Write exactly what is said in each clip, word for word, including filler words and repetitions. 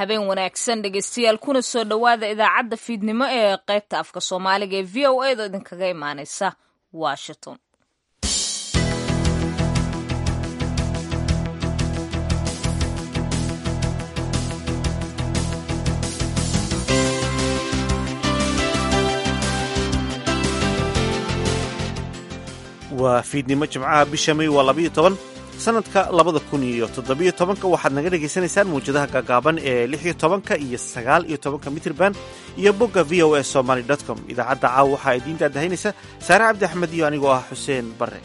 habeen wanaagsan dhegeystayaal kuna soo dhowaada idaacadda fiidnimo ee qaybta afka soomaaliga ee v o a da idinkaga imaaneysa washington. waa fiidnimo jimcaha bisha may waa labayo toban sanadka labada kun iyo toddobiyo tobanka waxaad naga dhegaysanaysaan mawjadaha gaagaaban ee lix iyo tobanka iyo sagaal iyo tobanka mitrban iyo bogga v o a somaly dot com. idaacadda caawa waxaa idiin daadahaynaysa saare cabdi axmed iyo anigoo ah xuseen bare.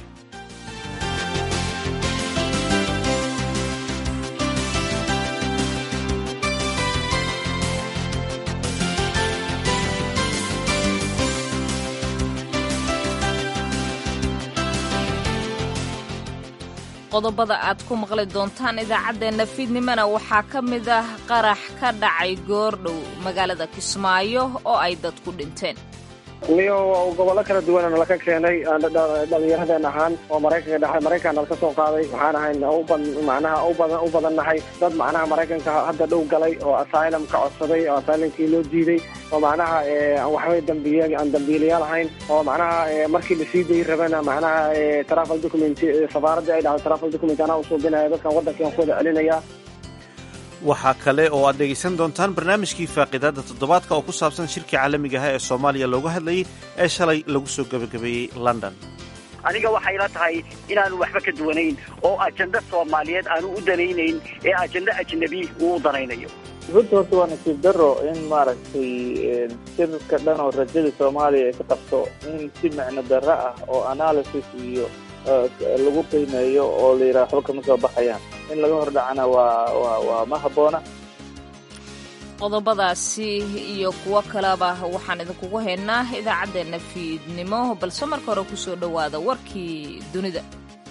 qodobada aad ku maqli doontaan idaacaddeenna fiidnimona waxaa ka mid ah qarax ka dhacay goordhow magaalada Kismaayo oo ay dad ku dhinteen. niyo gobollo kala duwan oo la ka keenay dhalinyaradan ahaan oo Mareykanka dhaxay Mareykanka ka soo qaaday waxaan ahayn u badan macnaha u badan u badannahay dad macnaha Mareykanka hadda dhow galay oo asylum ka codsaday oo asylumkii loo diiday oo macnaha aan waxba dambiye aan dambiilayaal ahayn oo macnaha markii la sii day rabana macnaha travel document safaaradda ay dhacday travel document ana u soo binaaya dadkan waddankan ku wada celinaya. waxaa kale oo aad dhegaysan doontaan barnaamijkii faaqidaadda toddobaadka oo ku saabsan shirkii caalamiga ah ee Soomaaliya looga hadlayay ee shalay lagu soo gabagabeeyey London. aniga waxay la tahay inaanu waxba ka duwanayn oo ajanda Soomaaliyeed aanu u danaynayn ee ajanda ajnabi uu u danaynayo. runtii horta waa nasiib darro in maaragtay shirka dhan oo rajada Soomaaliya ay ka qabto in si macno darro ah oo analysis iyo lagu qiimeeyo oo la yiraahdo waxba kama soo baxayaan in laga hordhacana waa waa waa ma habboona. qodobadaasi iyo kuwo kaleba waxaan idinkugu haynaa idaacaddeenna fiidnimo balse marka hore kusoo dhowaada warkii dunida.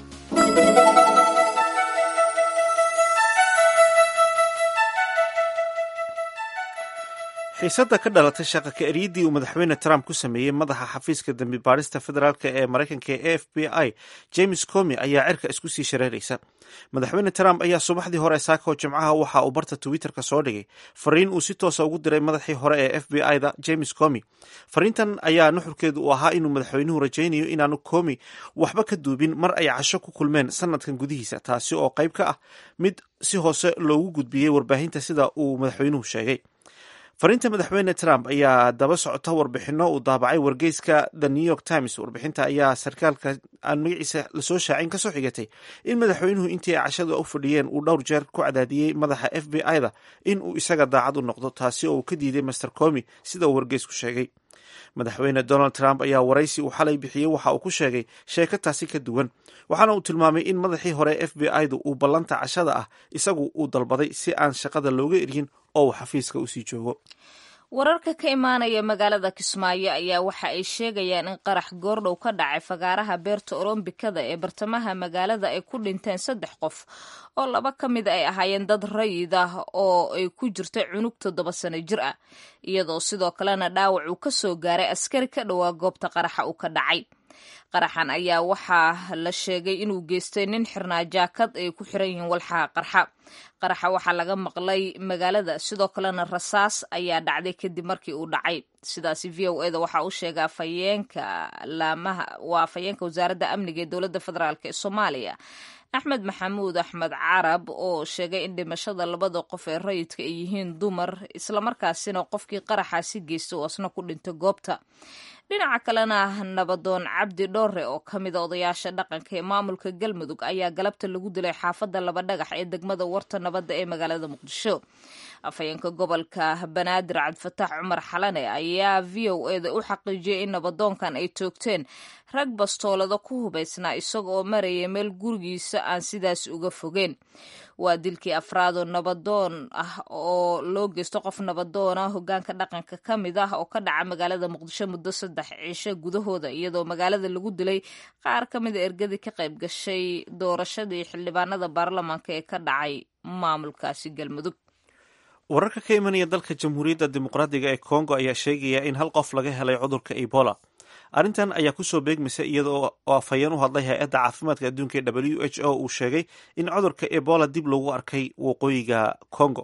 xiisadda ka dhalatay shaqa ka eryadii uu madaxweyne Trump ku sameeyey madaxa xafiiska dambi baarista federaalka ee Mareykanka ee F B I James Comey ayaa cirka isku sii shareeraysa. madaxweyne Trump ayaa subaxdii hore saako jimcaha waxa uu barta Twitterka soo dhigay fariin uu si toos ah ugu diray madaxii hore ee F B I da James Comey. fariintan ayaa nuxurkeedu u ahaa inuu madaxweynuhu rajaynayo inaanu Comey waxba ka duubin mar ay casho ku kulmeen sanadkan gudihiisa, taasi oo qayb ka ah mid si hoose loogu gudbiyey warbaahinta sida uu madaxweynuhu sheegay. fariinta madaxweyne Trump ayaa daba socota warbixino uu daabacay wargeyska The New York Times. warbixinta ayaa sarkaalka aan magaciisa lasoo shaacin kasoo xigatay in madaxweynuhu intii ay cashada u fadhiyeen uu dhowr jeer ku cadaadiyey madaxa F B I da in uu isaga daacad u noqdo, taasi oo uu ka diiday Master Comey sida uu wargeysku sheegay. madaxweyne Donald Trump ayaa waraysi uu xalay bixiyey waxa uu ku sheegay sheeko taasi ka duwan, waxaana uu tilmaamay in madaxii hore F B I du uu ballanta cashada ah isagu uu dalbaday si aan shaqada looga eryin oo uu xafiiska usii joogo. wararka ka imaanaya magaalada Kismaayo ayaa waxa ay sheegayaan in qarax goordhow ka dhacay fagaaraha beerta Olombikada ee bartamaha magaalada ay ku dhinteen saddex qof oo laba ka mid ay ahaayeen dad rayid ah oo ay ku jirto cunug toddoba sano jir ah, iyadoo sidoo kalena dhaawac uu ka soo gaaray askari ka dhowaa goobta qaraxa uu ka dhacay. qaraxan ayaa waxaa la sheegay inuu geystay nin xirnaa jaakad ay ku xiran yihiin walxaha qarxa. qaraxa waxaa laga maqlay magaalada, sidoo kalena rasaas ayaa dhacday kadib markii uu dhacay. sidaasi v o a da waxaa u sheegay afhayeenka laamaha waa afhayeenka wasaaradda amniga ee dowladda federaalk ee Soomaaliya Axmed Maxamuud Axmed Carab oo sheegay in dhimashada labada qof ee rayidka ay yihiin dumar, islamarkaasina qofkii qaraxaasi geystay oo asna ku dhintay goobta. dhinaca kalena nabadoon Cabdi Dhoore oo ka mid ah odayaasha dhaqanka ee maamulka Galmudug ayaa galabta lagu dilay xaafadda Laba Dhagax ee degmada Warta Nabadda ee magaalada Muqdisho. afhayeenka gobolka Banaadir Cabdifataax Cumar Xalane ayaa v o a da u xaqiijiyay in nabadoonkan ay toogteen rag bastoolada ku hubaysnaa isaga oo maraya meel gurigiisa aan sidaas uga fogeen. waa dilkii afraad oo nabadoon ah oo loo geysto qof nabadoon ah hogaanka dhaqanka ka mid ah oo ka dhaca magaalada Muqdisho muddo saddex cisho gudahooda, iyadoo magaalada lagu dilay qaar ka mid a ergadii ka qayb gashay doorashadii xildhibaanada baarlamaanka ee ka dhacay maamulkaasi Galmudug. wararka ka imanaya dalka Jamhuuriyadda Dimuqraadiga ee Congo ayaa sheegaya in hal qof laga helay cudurka Ebola. arrintan ayaa kusoo beegmaysa iyadoo oo afhayeen u hadlay hay-adda caafimaadka adduunka ee W H O uu sheegay in cudurka Ebola dib loogu arkay waqooyiga Congo.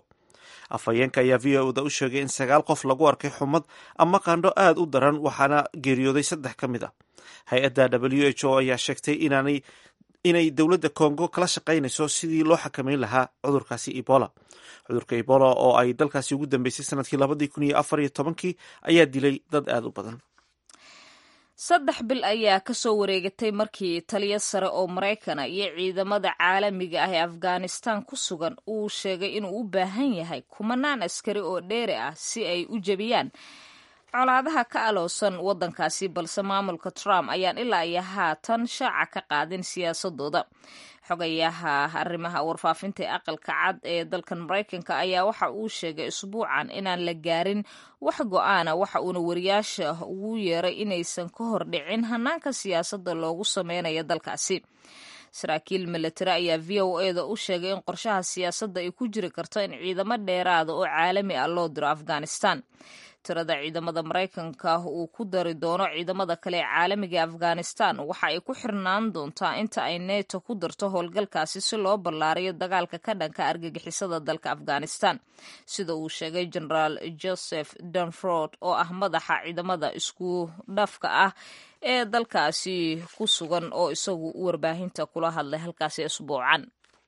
afhayeenka ayaa v o da u sheegay in sagaal qof lagu arkay xumad ama qandho aad u daran waxaana geeriyooday saddex ka mid ah. hay-adda w h o ayaa sheegtay inaanay inay dowladda congo kala shaqaynayso sidii loo xakameyn lahaa cudurkaasi ebola. cudurka ebola oo ay dalkaasi ugu dambeysay sanadkii labadii kun iyo afar iyo tobankii ayaa dilay dad aad u badan. saddex bil ayaa kasoo wareegatay markii taliyo sare oo maraykana iyo ciidamada caalamiga ah ee afghanistan ku sugan uu sheegay inuu u baahan yahay kumanaan askari oo dheeri ah si ay u jebiyaan colaadaha ka aloosan waddankaasi, balse maamulka Trump ayaan ilaa iyo haatan shaaca ka qaadin siyaasadooda. xogayaha arrimaha warfaafinta ee aqalka cad ee dalkan Maraykanka ayaa waxa uu sheegay isbuucan inaan la gaarin wax go-aana, waxa uuna wariyaasha ugu yeeray inaysan ka hor dhicin hanaanka siyaasadda loogu sameynayo dalkaasi. saraakiil milatari ayaa v o e da u sheegay in qorshaha siyaasadda ay ku jiri karto in ciidamo dheeraada oo caalami ah loo diro Afghanistan. tirada ciidamada Maraykanka uu ku dari doono ciidamada kale ee caalamiga ee Afghanistan waxa ay ku xirnaan doontaa inta ay NATO ku darto howlgalkaasi si loo ballaariyo dagaalka ka dhanka argagixisada dalka Afghanistan, sida uu sheegay Generaal Joseph Dunford oo ah madaxa ciidamada isku dhafka ah ee dalkaasi ku sugan oo isagu warbaahinta kula hadlay halkaasi isbuucan.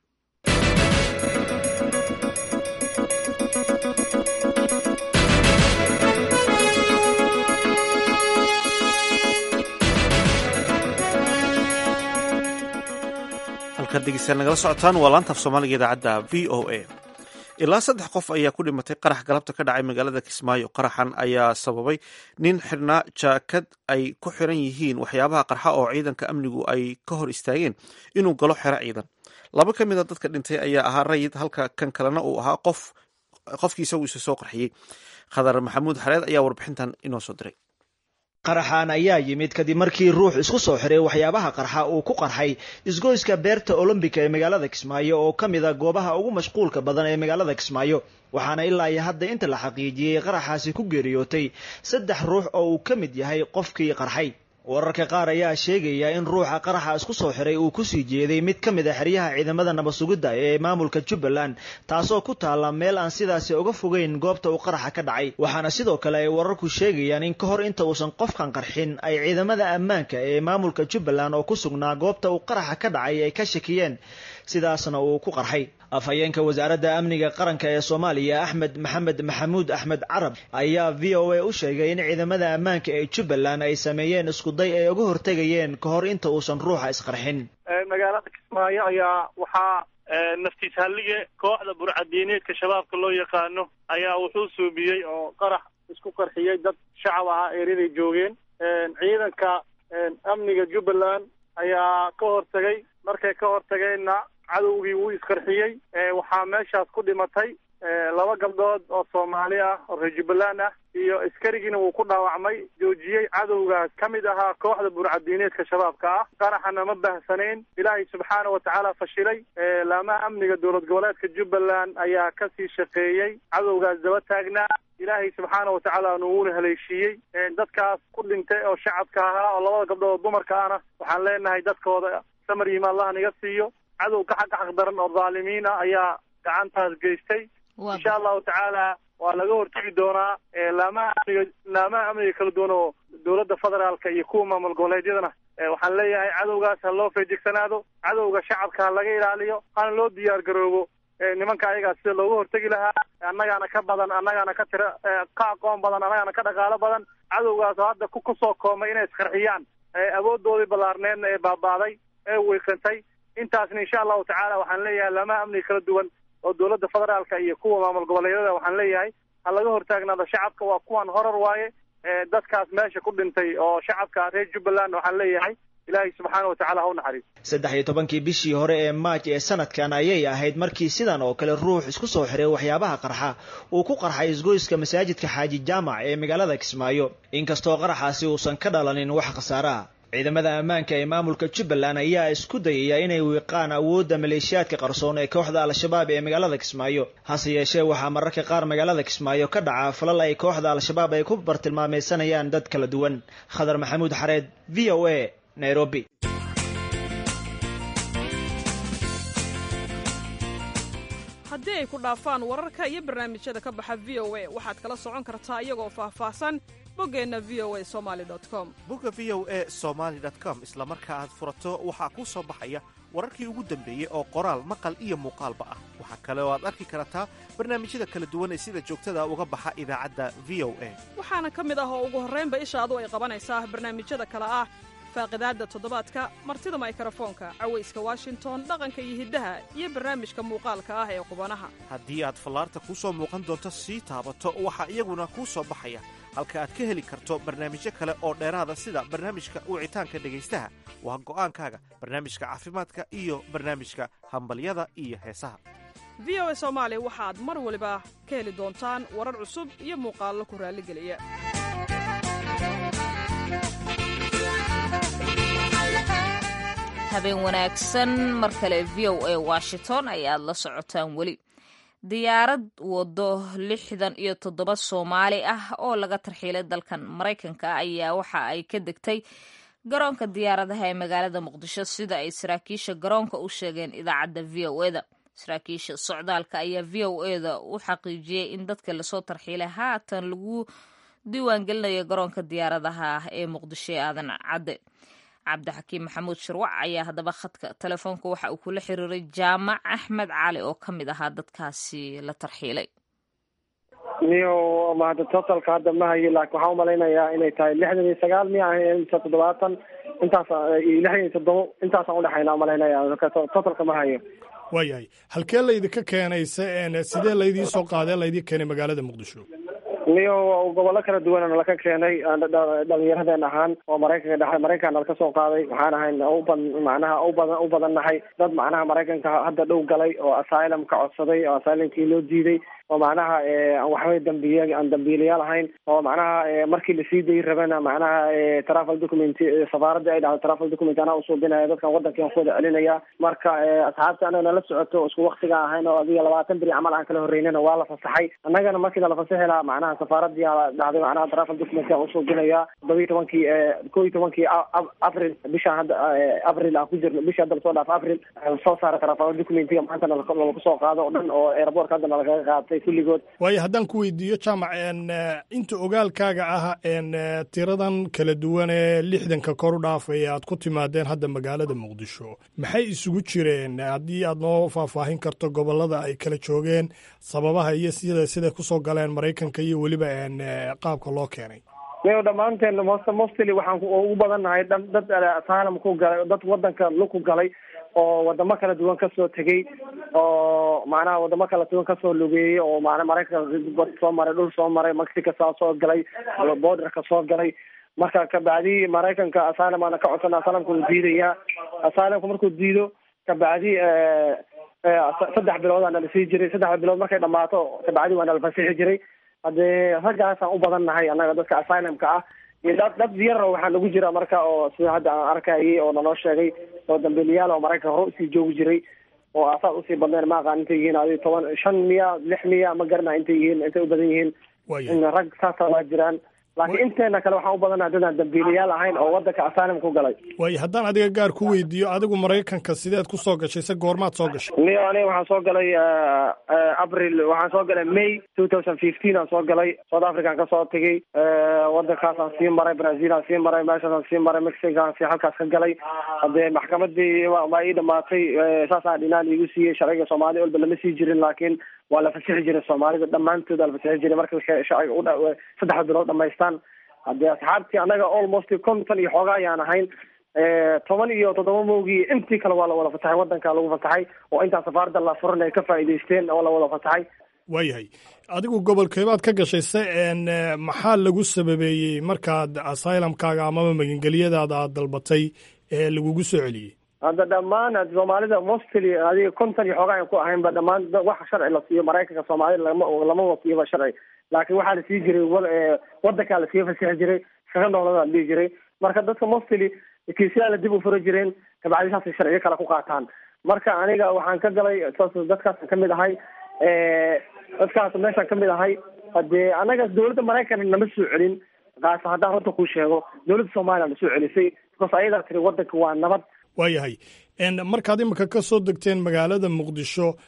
halkaad degeystayaal nagala socotaan waa laanta af soomaaliga idaacadda v o a. ilaa saddex qof ayaa ku dhimatay qarax galabta ka dhacay magaalada Kismaayo. qaraxan ayaa sababay nin xirnaa jaakad ay ku xiran yihiin waxyaabaha qarxa oo ciidanka amnigu ay ka hor istaageen inuu galo xero ciidan. laba ka mid a dadka dhintay ayaa ahaa rayid, halka kan kalena uu ahaa qof qofkii isagu isa soo qarxiyey. khadar maxamuud xareed ayaa warbixintan inoo soo diray. qaraxan ayaa yimid kadib markii ruux isku soo xiray waxyaabaha qarxa uu ku qarxay isgoyska beerta olombika ee magaalada Kismaayo oo ka mid ah goobaha ugu mashquulka badan ee magaalada Kismaayo, waxaana ilaa iyo hadda inta la xaqiijiyey qaraxaasi ku geeriyootay saddex ruux oo uu ka mid yahay qofkii qarxay. wararka qaar ayaa sheegaya in ruuxa qaraxa isku soo xiray uu ku sii jeeday mid ka mid ah xeryaha ciidamada nabad sugidda ee maamulka Jubbaland, taasoo ku taala meel aan sidaasi uga fogeyn goobta uu qaraxa ka dhacay. waxaana sidoo kale ay wararku sheegayaan in ka hor inta uusan qofkan qarxin ay ciidamada ammaanka ee maamulka Jubbaland oo ku sugnaa goobta uu qaraxa ka dhacay ay ka shakiyeen sidaasna uu ku qarxay. afhayeenka wasaaradda amniga qaranka ee Soomaaliya Axmed Maxamed Maxamuud Axmed Carab ayaa v o a u sheegay in ciidamada ammaanka ee Jubbaland ay sameeyeen isku day ay uga hortagayeen ka hor inta uusan ruuxa isqarxin. magaalada Kismaayo ayaa waxaa naftiis hallige kooxda burcadiineedka shabaabka loo yaqaano ayaa wuxuu suubiyey oo qarax isku qarxiyay dad shacab ah ereday joogeen. ciidanka amniga Jubbaland ayaa ka hortagay, markay ka hortageenna cadowgii wuu isqarxiyey. waxaa meeshaas ku dhimatay laba gabdhood oo Soomaali ah oo reer Jubbaland ah, iyo askarigiina wuu ku dhaawacmay. joojiyey cadowgaas ka mid ahaa kooxda burcadiineedka shabaabka ah. qaraxana ma bahsanayn, ilaahay subxaana wa tacaala fashilay. laamaha amniga dowlad goboleedka Jubbaland ayaa kasii shaqeeyey, cadowgaas daba taagnaa. ilaahay subxaana wa tacaala nuuna haleeshiiyey. dadkaas ku dhintay oo shacabka ahaa oo labada gabdhood dumarka ahna waxaan leenahay dadkooda samar yimaad Allah naga siiyo. cadow ka xaq xaq daran oo dhaalimiina ayaa gacantaas geystay. insha allahu tacaala waa laga hortagi doonaa. laamaha amniga laamaha amniga kala duwan oo dowladda federaalka iyo kuwa maamul goboleedyadana waxaan leeyahay cadowgaas ha loo feejigsanaado, cadowga shacabka ha laga ilaaliyo, hana loo diyaar garoobo nimanka ayagaa sida looga hortagi lahaa. annagaana ka badan, annagaana ka tira ka aqoon badan, annagaana ka dhaqaalo badan. cadowgaas oo hadda ku kusoo koomay inay isqarxiyaan awoodoodii ballaarneedna ee baabaaday ee wiiqantay. intaasna insha allahu tacaala waxaan leeyahay laamaha amniga kala duwan oo dowladda federaalka iyo kuwa maamul goboleedyada waxaan leeyahay ha laga hortaagnaado shacabka. waa kuwan horar waaye dadkaas meesha ku dhintay oo shacabka reer Jubbaland waxaan leeyahay ilaahay subxaana wa tacaala ha u naxariiso. saddex iyo tobankii bishii hore ee Maaj ee sanadkan ayay ahayd markii sidan oo kale ruux isku soo xiray waxyaabaha qarxa uu ku qarxay isgoyska masaajidka Xaaji Jaamac ee magaalada Kismaayo, inkastoo qaraxaasi uusan ka dhalanin wax khasaare ah. ciidamada ammaanka ee maamulka Jubbaland ayaa isku dayaya inay wiiqaan awoodda maleeshiyaadka qarsoon ee kooxda Al-Shabaab ee magaalada Kismaayo. hase yeeshee waxaa mararka qaar magaalada Kismaayo ka dhaca falal ay kooxda Al-Shabaab ay ku bartilmaameedsanayaan dad kala duwan. khadar maxamuud xareed, v o a, Nairobi. haddii ay ku dhaafaan wararka iyo barnaamijyada ka baxa v o a waxaad kala socon kartaa iyagoo faahfaahsan boggeenna v o a somaali com bogga v o a somaali com isla marka aad furato waxaa kuu soo baxaya wararkii ugu dambeeyey oo qoraal maqal iyo muuqaalba ah. waxaa kale oo aad arki kartaa barnaamijyada kala duwan ee sida joogtada uga baxa idaacadda v o a waxaana ka mid ah oo ugu horraynba ishaadu ay qabanaysaa barnaamijyada kale ah faaqidaadda toddobaadka martida mikrofoonka cawayska washington dhaqanka iyo hiddaha iyo barnaamijka muuqaalka ah ee qubanaha haddii aad fallaarta kuu soo muuqan doonto sii taabato waxaa iyaguna kuu soo baxaya halka aad ka heli karto barnaamijyo kale oo dheeraada sida barnaamijka wicitaanka dhegaystaha waa go'aankaaga barnaamijka caafimaadka iyo barnaamijka hambalyada iyo heesaha v o a soomaali waxaad mar waliba ka heli doontaan warar cusub iyo muuqaallo ku raalligeliya habeen wanaagsan mar kale v o a washington ayaad la socotaan weli diyaarad waddo lixdan iyo toddoba soomaali ah oo laga tarxiilay dalkan maraykanka ayaa waxa ay ka degtay garoonka diyaaradaha ee magaalada muqdisho sida ay saraakiisha garoonka u sheegeen idaacadda v o eda saraakiisha socdaalka ayaa v o eda u xaqiijiyey in dadka lasoo tarxiilay haatan lagu diiwaangelinayo garoonka diyaaradaha ee muqdisho ee aadan cadde cabdixakiim maxamuud shirwac ayaa haddaba khadka telefoonka waxa uu kula xiriiray jaamac axmed cali oo ka mid ahaa dadkaasi la tarxiilay niyo mahad totalka hadda ma hayo laakiin waxaan umalaynayaa inay tahay lixdan iyo sagaal miya mise toddobaatan intaas lixdan iyo toddobo intaasaan udhexayna umalaynaya totalka ma hayo waayahay halkee laydinka keenaysa sidee laydii soo qaadee laydii keenay magaalada muqdisho niyo gobollo kala duwanana laka keenay dhalinyaradeen ahaan oo maraykanka dhexe maraykanna laka soo qaaday waxaan ahayn uban macnaha ubadan u badan nahay dad macnaha maraykanka hadda dhow galay oo asylum ka codsaday oo asylumkii loo diiday oo macnaha aan waxbay dambiye aan dambiilayaal ahayn oo macnaha markii lasii dayi rabana macnaha travel document safaaradda ay dhahdo travel document anaa usuubinaya dadkan waddankan ku wada celinaya marka asxaabta anagana la socoto isku waktiga ahayn oo adiga labaatan beri camal aan kala horreynana waa la fasaxay annagana markii nala fasaxi lahaa macnaha safaaradii dhahday macnaha travel document aan usuubinaya todoba iyo tobankii ko iyo tobankii april bishaan hadda april aan ku jirno bisha hadda lasoo dhaaf april soo saara travel documentiga maantana lagu soo qaado o dhan oo airportka hadda nalagaga qaatay waayo haddaan ku weydiiyo jaamac inta ogaalkaaga ah tiradan kala duwan ee lixdanka kor u dhaafay aad ku timaadeen hadda magaalada muqdisho maxay isugu jireen haddii aad noo faahfaahin karto gobollada ay kala joogeen sababaha iyo sida siday kusoo galeen maraykanka iyo weliba qaabka loo keenay niyo dhammaanteen mostly waxaan ugu badannahay dad asylum ku galay dad waddanka luku galay oo wadamo kala duwan kasoo tegey oo macnaha wadamo kala duwan kasoo lugeeyey oo mana maraykanka soo maray dhul soo maray mexico saa soo galay borderka soo galay marka kabacdi maraykanka asylum aana ka codsana asylumka uu diidayaa asylumka markuu diido kabacdi saddex bilood aana lasii jiray saddexda bilood markay dhamaato kabacdi waana la fasixi jiray haddee raggaasaan u badan nahay annaga dadka asylumka ah iyo dad dad yar waxaa nagu jira marka oo sida hadda aan arkayay oo naloo sheegay oo dambiilayaal oo maraykanka hore usii joogi jiray oo asaad usii badneen ma aqaan intay yihiin adi toban shan miya lix miya ma garana intay yihiin intay u badan yihiin rag saasa waa jiraan laakiin inteena kale waxaan u badannaha dadaan dambiilayaal ahayn oo waddanka asylum ku galay waayo haddaan adiga gaar ku weydiiyo adigu maraykanka sideed ku soo gashay se goormaad soo gashay niyo aniga waxaan soo galay april waxaan soo galay may two thousand fifteen aan soo galay south african ka soo tegey waddankaasaan sii maray brazil aan sii maray meeshaasaan sii maray mexico aan sii halkaas ka galay haddee maxkamadii waa ii dhamaatay saasaan dhinaan iigu siiyey sharciga soomaaliya walba lama sii jirin laakiin waa la fasixi jiray soomaalida dhammaantood waa la fasixi jiray marka sharciga u saddexda bilood dhamaystaan haddii asxaabtii annaga almost konton iyo xooga ayaan ahayn toban iyo toddoba moogii intii kale waa la wada fasaxay waddanka lagu fasaxay oo intaan safaarada la furan ay ka faa'iidaysteen oo la wada fasaxay waayahay adigu gobolkeebaad ka gashay se maxaa lagu sababeeyey markaad asylumkaaga amaba magangeliyadaada aad dalbatay ee lagugu soo celiyey hadda dhammaan soomaalida mostly adiga konton iyo xoogaa aan ku ahaynba dhammaan wax sharci la siiyo maraykanka soomaalida lama lama wasiiba sharci laakiin waxaa la sii jiray waddankaa la sii fasixi jiray shaqa noolada la dhihi jiray marka dadka mostly kiisyaa la dib u fura jireen kabacdi saasay sharciyo kale ku qaataan marka aniga waxaan ka galay dadkaasaan kamid ahay dadkaas meeshaan kamid ahay hadee anaga dawladda maraykan nama soo celin kaas haddaan runta kuu sheego dawladda soomaaliya na soo celisay because ayadaa tiri waddanka waa nabad waayahay markaad imika ka soo degteen magaalada muqdisho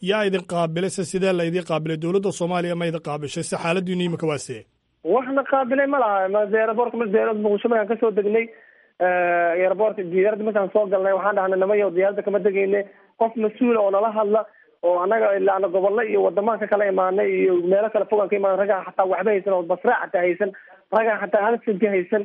yaa idin qaabilay se sidee la idin qaabilay dowladda soomaaliya ma idin qaabishay se xaaladiinu imika waa see waxna qaabilay ma laha airbortka madeerad muqdisho markaan kasoo degnay airbortka diyaaradda markaan soo galnay waxaan dhahnay namayo diyaaradda kama degayne qof mas-uula oo nala hadla oo anaga ilaana gobollo iyo wadamaan ka kala imaanay iyo meelo kale fogaan ka imaanay ragaa xataa waxba haysan oo basraa xataa haysan ragaa xataa halsinti haysan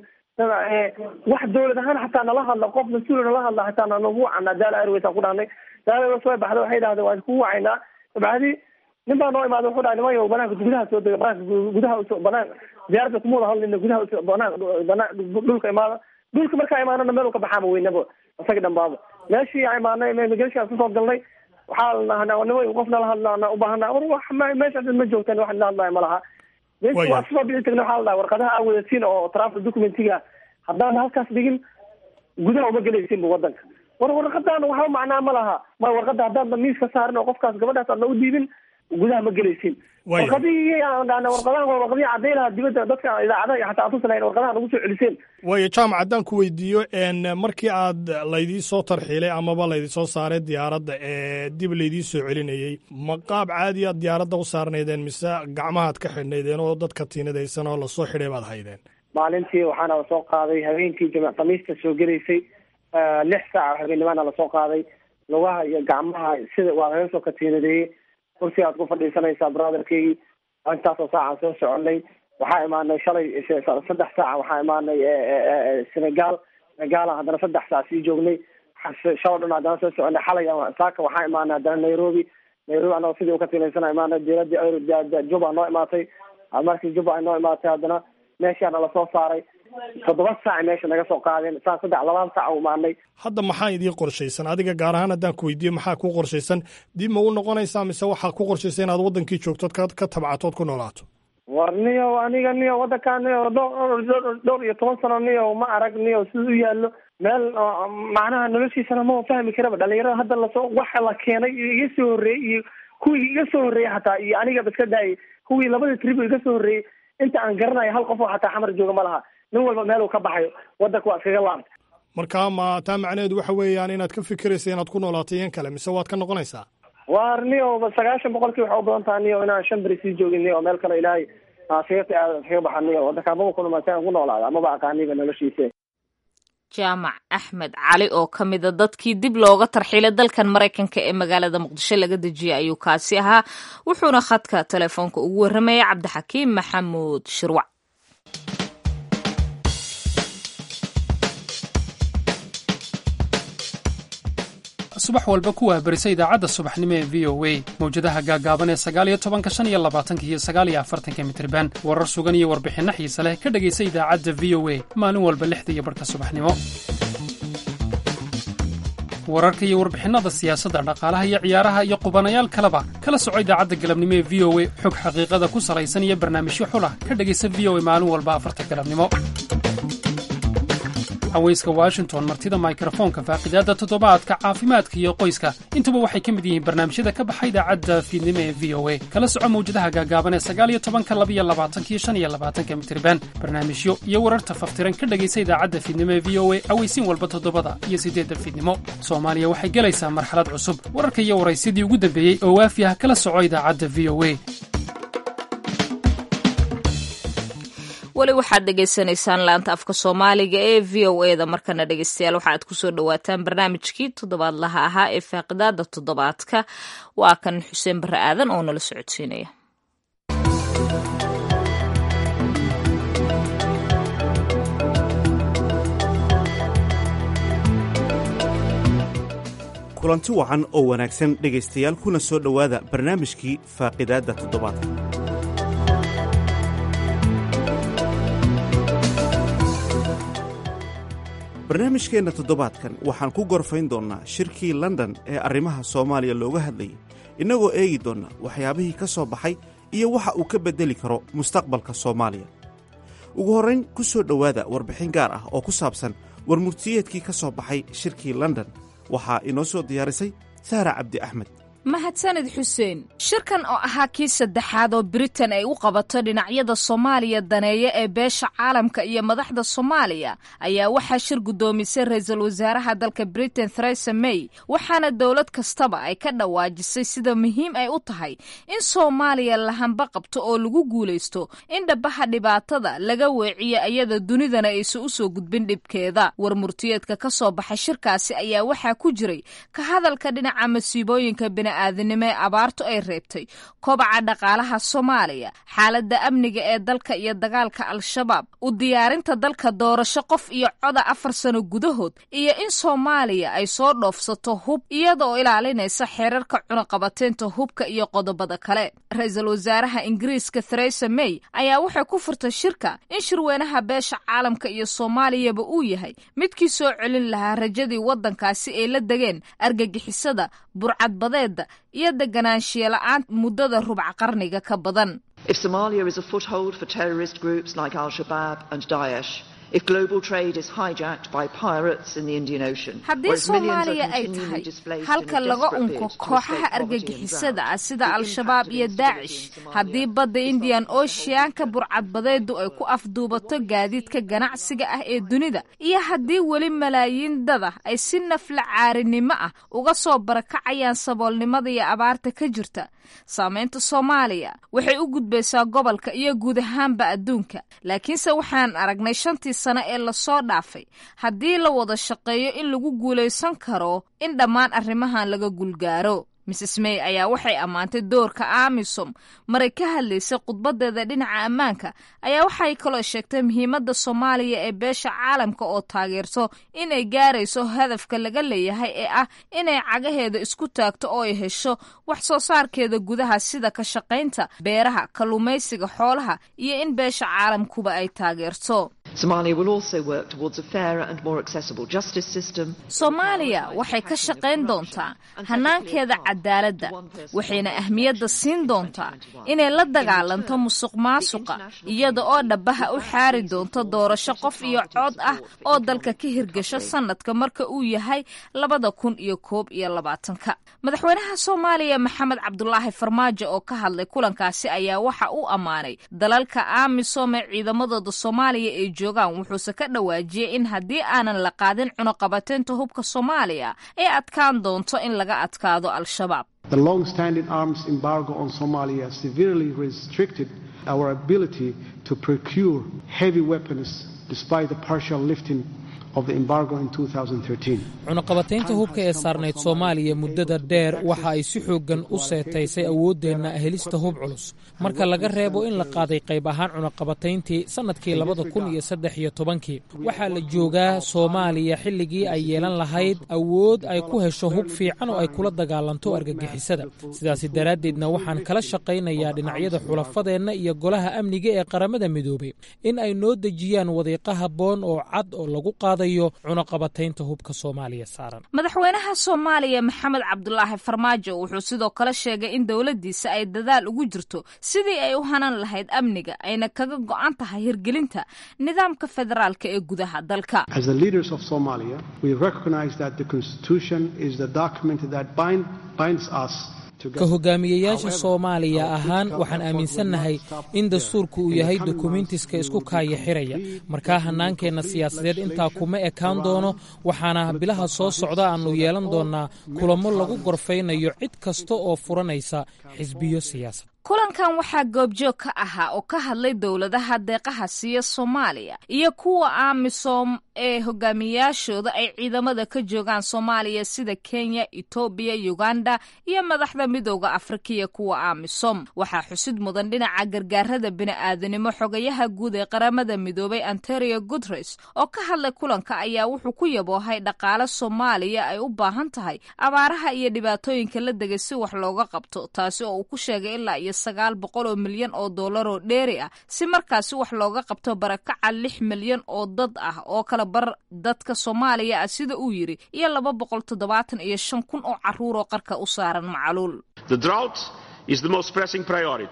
wax dowlad ahaan xataa nala hadla qof mas-uula nala hadla xataa nanagu wacana daala airways aan ku dhahnay daala airways way baxda waxay dhahdeen waan ku wacaynaa dabcadi nin baa noo imaada wuxuu dhahay nimayo banaanka gudaha soo dega banaanka gudaha usoo banaan diyaaradda kumada hadlina gudaha usoo banaan banaan dhulka imaada dhulka markaa imaanana meel u ka baxaama weynaba isaga dhambaaba meeshii aan imaanay immigration kusoo galnay waxaa lanahnaa nima qof nala hadlaana ubaahanaa war wax meesha ma joogtaan wax nala hadlaya ma laha meeshii waa soo bixi tagna waxaa la dhahay warqadaha aan wadatiin oo travel documentiga haddaan halkaas dhigin gudaha uma gelaysin bu wadanka war warqadaan waxba macnaa ma laha ma warqada haddaan miis ka saarin oo qofkaas gabadhaas aadna u dhiibin gudaha ma gelaysin warqadihii aan dhahna warqadahan waa warqadihii cadday lahaa dibadda dadka idaacadaha iyo xataa atusa lahayn warqadaha nagu soo celiseen waayo jaamac haddaan ku weydiiyo markii aad laydii soo tarxiilay amaba laydii soo saaray diyaaradda ee dib laydii soo celinayey ma qaab caadi aad diyaaradda u saarnaydeen mise gacmahaad ka xidhnaydeen oo dadka tiinadaysan oo lasoo xidhay baad haydeen maalintii waxaana lasoo qaaday habeenkii jimc khamiista soo gelaysay lix saac habeenimaana lasoo qaaday lugaha iyo gacmaha sida waa laga soo katiinadeeyey kursi aad ku fadhiisanaysaa brotherkeygii intaasoo saacaan soo soconay waxaa imaanay shalay saddex saaca waxaa imaanay senegal senegaala haddana saddex saac sii joognay shalo dhan haddana soo soconay xalay saaka waxaa imaanay haddana nairobi nairobi anagoo sidii ukatiinaysan imaanay diyaaradii juba noo imaatay markii juba ay noo imaatay haddana meeshaana lasoo saaray toddoba saac meesha naga soo qaadeen saa saddex labaan saac u imaanay hadda maxaa idiin qorshaysan adiga gaar ahaan haddaan ku weydiiyo maxaa ku qorshaysan dib ma u noqonaysaa mise waxaa ku qorshaysa inaad wadankii joogtood ka ka tabcatood ku noolaato war niyo aniga niyo wadankaa niyo dhowr dhowr iyo toban sano niyo ma arag niyo sida u yaallo meel macnaha noloshiisana ma fahmi karaba dhalinyarada hadda lasoo waxa la keenay iga soo horreeyey iyo kuwii iga soo horreeyey xataa iyo anigaba iska daayay kuwii labada tribo iga soo horreeyey inta aan garanayo hal qof oo xataa xamar jooga ma laha nin walba meel uu ka baxayo wadanka waa iskaga laabta marka ma taa macnaheedu waxa weeyaan inaad ka fikiraysa inaad ku noolaato iyan kale mise waad ka noqonaysaa waar niyo sagaashan boqolkii waxay u badan tahay niyo inaan shan beri sii joogin niyo meel kale ilaahay siirta aad kaga baxan niyo wadanka maba kunumaasaan ku noolaada amaba aqaaniba noloshiisa jaamac axmed cali oo ka mida dadkii dib looga tarxiilay dalkan maraykanka ee magaalada muqdisho laga dejiyay ayuu kaasi ahaa wuxuuna khadka telefoonka ugu warramayay cabdixakiim maxamuud shirwac subax walba ku waabarisa idaacadda subaxnimo ee v o a mawjadaha gaagaaban ee sagaal iyo tobanka shan iyo labaatanka iyo sagaal iyo afartanka mitirban warar sugan iyo warbixinno xiise leh ka dhegaysa idaacadda v o a maalin walba lixda iyo barhka subaxnimo wararka iyo warbixinnada siyaasadda dhaqaalaha iyo ciyaaraha iyo qubanayaal kaleba kala soco idaacadda galabnimo ee v o a xog xaqiiqada ku salaysan iyo barnaamijyo xulah ka dhegaysa v o a maalin walba afarta galabnimo haweyska washington martida mikrofoonka faaqidaadda toddobaadka caafimaadka iyo qoyska intuba waxay ka mid yihiin barnaamijyada ka baxa idaacadda fiidnimo ee v o a kala soco mawjadaha gaagaaban ee sagaal iyo tobanka labiyo labaatanka iyo shan iyo labaatanka mitirban barnaamijyo iyo wararta faftiran ka dhegaysa idaacadda fiidnimo ee v o a aweysiin walba toddobada iyo siddeedda fiidnimo soomaaliya waxay gelaysaa marxalad cusub wararka iyo waraysidii ugu dambeeyey oo waafi ah kala soco idaacadda v o a weli waxaad dhegaysanaysaan laanta afka soomaaliga ee v o e da markana dhegeystayaal waxaaad kusoo dhawaataan barnaamijkii toddobaadlaha ahaa ee faaqidaada toddobaadka waa kan xuseen barre aadan oo nala socodsiinaya kulanti wacan oo wanaagsan dhegaystayaal kuna soo dhowaada barnaamijkii faaqidaadda toddobaadka barnaamijkeenna toddobaadkan waxaan ku gorfayn doonnaa shirkii london ee arrimaha soomaaliya looga hadlayay innagoo eegi doonna waxyaabihii ka soo baxay iyo waxa uu ka beddeli karo mustaqbalka soomaaliya ugu horrayn ku soo dhowaada warbixin gaar ah oo ku saabsan warmurtiyeedkii ka soo baxay shirkii london waxaa inoo soo diyaarisay sahra cabdi axmed mahadsanid xuseen. shirkan oo ahaa kii saddexaad oo Britain ay u qabato dhinacyada Soomaaliya daneeya ee beesha caalamka iyo madaxda Soomaaliya ayaa waxaa shir gudoomisay ra'iisul wasaaraha dalka Britain Theresa May, waxaana dowlad kastaba ay ka dhawaajisay sida muhiim ay u tahay in Soomaaliya la hamba qabto oo lagu guuleysto in dhabaha dhibaatada laga weeciyo iyada dunidana ay soo soo gudbin dhibkeeda. war murtiyeedka ka soo baxay shirkaasi ayaa waxaa ku jiray ka hadalka dhinaca masiibooyinka bini'aadanimo ee abaartu ay reebtay, kobaca dhaqaalaha Soomaaliya, xaaladda amniga ee dalka iyo dagaalka Al-Shabaab, u diyaarinta dalka doorasho qof iyo coda afar sano gudahood, iyo in Soomaaliya ay soo dhoofsato hub iyada oo ilaalinaysa xeerarka cunaqabateynta hubka iyo qodobada kale. ra'iisul wasaaraha Ingiriiska Theresa May ayaa waxay ku furtay shirka in shirweynaha beesha caalamka iyo Soomaaliyaba uu yahay midkii soo celin lahaa rajadii waddankaasi ay la degeen argagixisada, burcadbadeeda iyo deganaanshiye la'aan muddada rubac qarniga ka badan. If Somalia is a foothold for terrorist groups like Al-Shabaab and Daesh, if global trade is hijacked by pirates in the Indian Ocean, haddii Soomaaliya ay tahay halka laga unko kooxaha argagixisada ah sida Al-Shabaab iyo Daesh, haddii badda Indian Ocean-ka burcadbadeedu ay ku afduubato gaadiidka ganacsiga ah ee dunida, iyo haddii weli malaayiin dad ah ay si nafla caarinimo ah uga soo barakacayaan saboolnimada iyo abaarta ka jirta, saamaynta Soomaaliya waxay u gudbaysaa gobolka iyo guud ahaanba adduunka. laakiinse waxaan aragnay shantii sano ee la soo dhaafay haddii la wada shaqeeyo in lagu guulaysan karo in dhammaan arrimahan laga gulgaaro. Missus May ayaa waxay ammaantay doorka AMISOM maray ka hadlaysay khudbadeeda dhinaca ammaanka, ayaa waxay kaloo sheegtay muhiimadda Soomaaliya ee beesha caalamka oo taageerto inay gaarayso hadafka laga leeyahay ee ah inay cagaheeda isku taagto oo ay hesho wax soo saarkeeda gudaha sida ka shaqaynta beeraha, kalluumaysiga xoolaha iyo in beesha caalamkuba ay taageerto. Somalia will also work towards a fairer and more accessible justice system. Soomaaliya waxay ka shaqayn doontaa hanaankeeda cadaaladda, waxayna ahmiyadda siin doontaa inay la dagaalanto musuqmaasuqa iyada oo dhabaha u xaari doonto doorasho qof iyo cod ah oo dalka ka hirgasho sanadka marka uu yahay labada kun iyo koob iyo labaatanka. madaxweynaha Soomaaliya Maxamed Cabdulaahi Farmaajo oo ka hadlay kulankaasi ayaa waxa uu ammaanay dalalka AMISOM ee ciidamadooda Soomaaliya ee joogaan, wuxuuse ka dhawaajiyay in haddii aanan la qaadin cunaqabateynta hubka Soomaaliya ay adkaan doonto in laga adkaado Al-Shabaab. The long-standing arms embargo on Somalia severely restricted our ability to procure heavy weapons despite the partial lifting of the embargo in two thousand thirteen. cunaqabateynta hubka ee saarneyd Soomaaliya muddada dheer waxa ay si xoogan u seetaysay awooddeena helista hub culus marka laga reebo in la qaaday qayb ahaan cunaqabateyntii sanadkii labada kun iyo saddex iyo tobankii. waxaa la joogaa Soomaaliya xilligii ay yeelan lahayd awood ay ku hesho hub fiican oo ay kula dagaalanto argagixisada. sidaas daraaddeedna waxaan kala shaqaynayaa dhinacyada xulafadeenna iyo golaha amniga ee qaramada midoobay in ay noo dejiyaan wadiiqa habboon oo cad oo lagu qaado cunaqabateynta hubka Soomaaliya saaran. madaxweynaha Soomaaliya Maxamed Cabdulaahi Farmaajo wuxuu sidoo kale sheegay in dowladdiisa ay dadaal ugu jirto sidii ay u hanan lahayd amniga ayna kaga go'an tahay hirgelinta nidaamka federaalka ee gudaha dalka. As the leaders of Somalia, we recognize that the constitution is the document that bind, binds us ka hogaamiyayaasha Soomaaliya ahaan waxaan aaminsannahay in dastuurku uu yahay dokumentiska isku kaaya xiraya. markaa hanaankeenna siyaasadeed intaa kuma ekaan doono, waxaana bilaha soo socda aanu yeelan doonaa kulamo lagu gorfaynayo cid kasta oo furanaysa xisbiyo siyaasad. kulankan waxaa goobjoog ka ahaa oo ka hadlay dowladaha deeqaha siiya Soomaaliya iyo kuwa AMISOM ee hogaamiyaashooda ay ciidamada ka joogaan Soomaaliya sida Kenya, Ethiopia, Uganda iyo madaxda midowga Afrika iyo kuwa AMISOM. waxaa xusid mudan dhinaca gargaarada bini'aadanimo xogayaha guud ee qaramada midoobay Antonio Guterres oo ka hadlay kulanka ayaa wuxuu ku yaboohay dhaqaale Soomaaliya ay u baahan tahay abaaraha iyo dhibaatooyinka la degay si wax looga qabto, taasi oo uu ku sheegay ilaa iyo sagaal boqol oo milyan oo dollar oo dheeri ah si markaasi wax looga qabto barakaca lix milyan oo dad ah oo kala bar dadka Soomaaliya ah sida uu yiri iyo laba boqol toddobaatan iyo shan kun oo caruur oo qarka u saaran macaluul. The drought is the most pressing priority.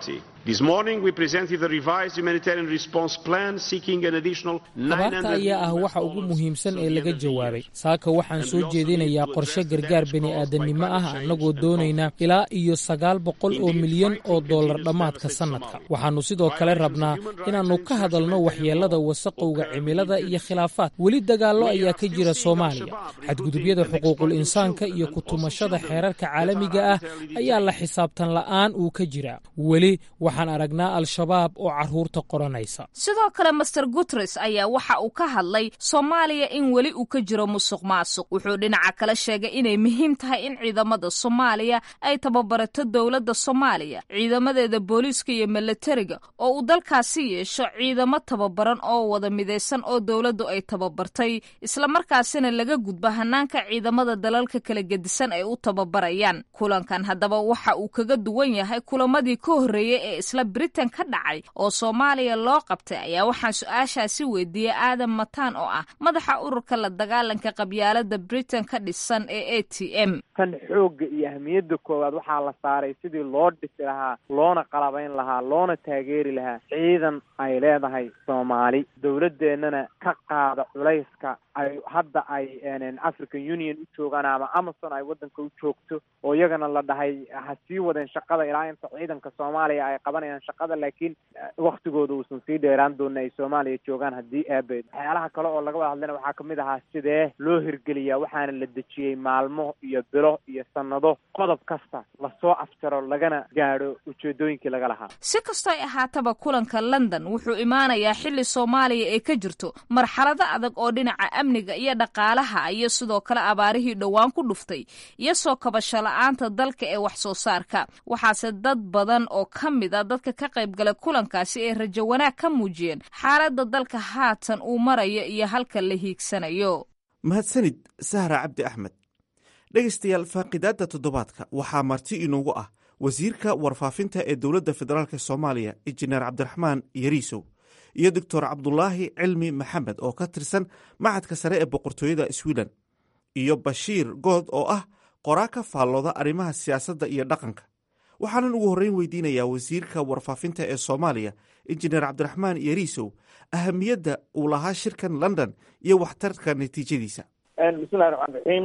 This morning we presented a revised humanitarian response plan seeking an additional abaarta ayaa ah waxa ugu muhiimsan ee laga jawaabay. Saaka waxaan soo jeedinayaa qorshe gargaar bini'aadanimo ah annagoo doonayna ilaa iyo sagaal boqol oo milyan oo dollar dhammaadka sanadka. Waxaannu sidoo kale rabnaa inaannu ka hadalno waxyeelada wasaqowga cimilada iyo khilaafaad. Weli dagaallo ayaa ka jira Soomaaliya. Xadgudubyada xuquuqul insaanka iyo ku tumashada xeerarka caalamiga ah ayaa la xisaabtan la'aan uu ka jira. Weli waxaan aragnaa al-shabaab oo carruurta qoranaysa. sidoo kale master gutres ayaa waxa uu ka hadlay Soomaaliya in weli uu ka jiro musuq maasuq. wuxuu dhinaca kale sheegay inay muhiim tahay in ciidamada Soomaaliya ay tababarato dowladda Soomaaliya, ciidamadeeda booliiska iyo militariga, oo uu dalkaasi yeesho ciidamo tababaran oo wada midaysan oo dowladdu ay tababartay, isla markaasina laga gudbo hanaanka ciidamada dalalka kala gedisan ay u tababarayaan. kulankan haddaba waxa uu kaga duwan yahay kulamadii ka horreeyay ee isla Britain ka dhacay oo Soomaaliya loo qabtay. ayaa waxaan su-aashaasi weydiiyey Aadan Mataan oo ah madaxa ururka la dagaalanka qabyaalada Britain ka dhisan ee A T M. tan xoogga iyo ahmiyadda koowaad waxaa la saaray sidii loo dhisi lahaa, loona qalabayn lahaa, loona taageeri lahaa ciidan ay leedahay Soomaali, dowladeennana ka qaada culayska ay hadda ay African Union u joogaan ama Amazon ay wadanka u joogto, oo iyagana la dhahay ha sii wadeen shaqada ilaa inta ciidanka Soomaaliya ay qabanayaan shaqada, laakiin waqtigooda uusan sii dheeraan doonin ay Soomaaliya joogaan haddii aabeed. waxyaalaha kale oo laga wada hadlayna waxaa kamid ahaa sidee loo hirgeliyaa, waxaana la dejiyey maalmo iyo bilo iyo sanado qodob kasta lasoo afjaro lagana gaadho ujeedooyinkii laga lahaa. si kastoo ay ahaataba kulanka London wuxuu imaanayaa xilli Soomaaliya ay ka jirto marxalado adag oo dhinaca amniga iyo dhaqaalaha iyo sidoo kale abaarihii dhowaan ku dhuftay iyo soo kabasho la'aanta dalka ee wax soo saarka. waxaase dad badan oo ka mid a dadka ka qayb galay kulankaasi ee rajo wanaag ka muujiyeen xaaladda dalka haatan uu marayo iyo halka la hiigsanayo. mahadsanid Sahra Cabdi Axmed. dhegaystayaal, faaqidaadda toddobaadka waxaa marti inoogu ah wasiirka warfaafinta ee dowladda federaalk Soomaaliya injineer Cabdiraxmaan Yariisow iyo doctor Cabdulaahi Cilmi Maxamed oo ka tirsan Machadka Sare ee Boqortooyada Sweden, iyo Bashiir Good oo ah qoraa ka faallooda arrimaha siyaasadda iyo dhaqanka. waxaanan ugu horreyn weydiinayaa wasiirka warfaafinta ee Soomaaliya injineer Cabdiraxmaan Yariisow ahamiyadda uu lahaa shirkan London iyo waxtarka natiijadiisa. bismillahi raxmaan raxiim.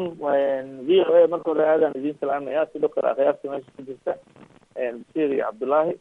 v o a marka hore aadaan idiin salaamayaa si doctor akhyaarta meesha ku jirta, Bashiir iyo Cabdulaahi.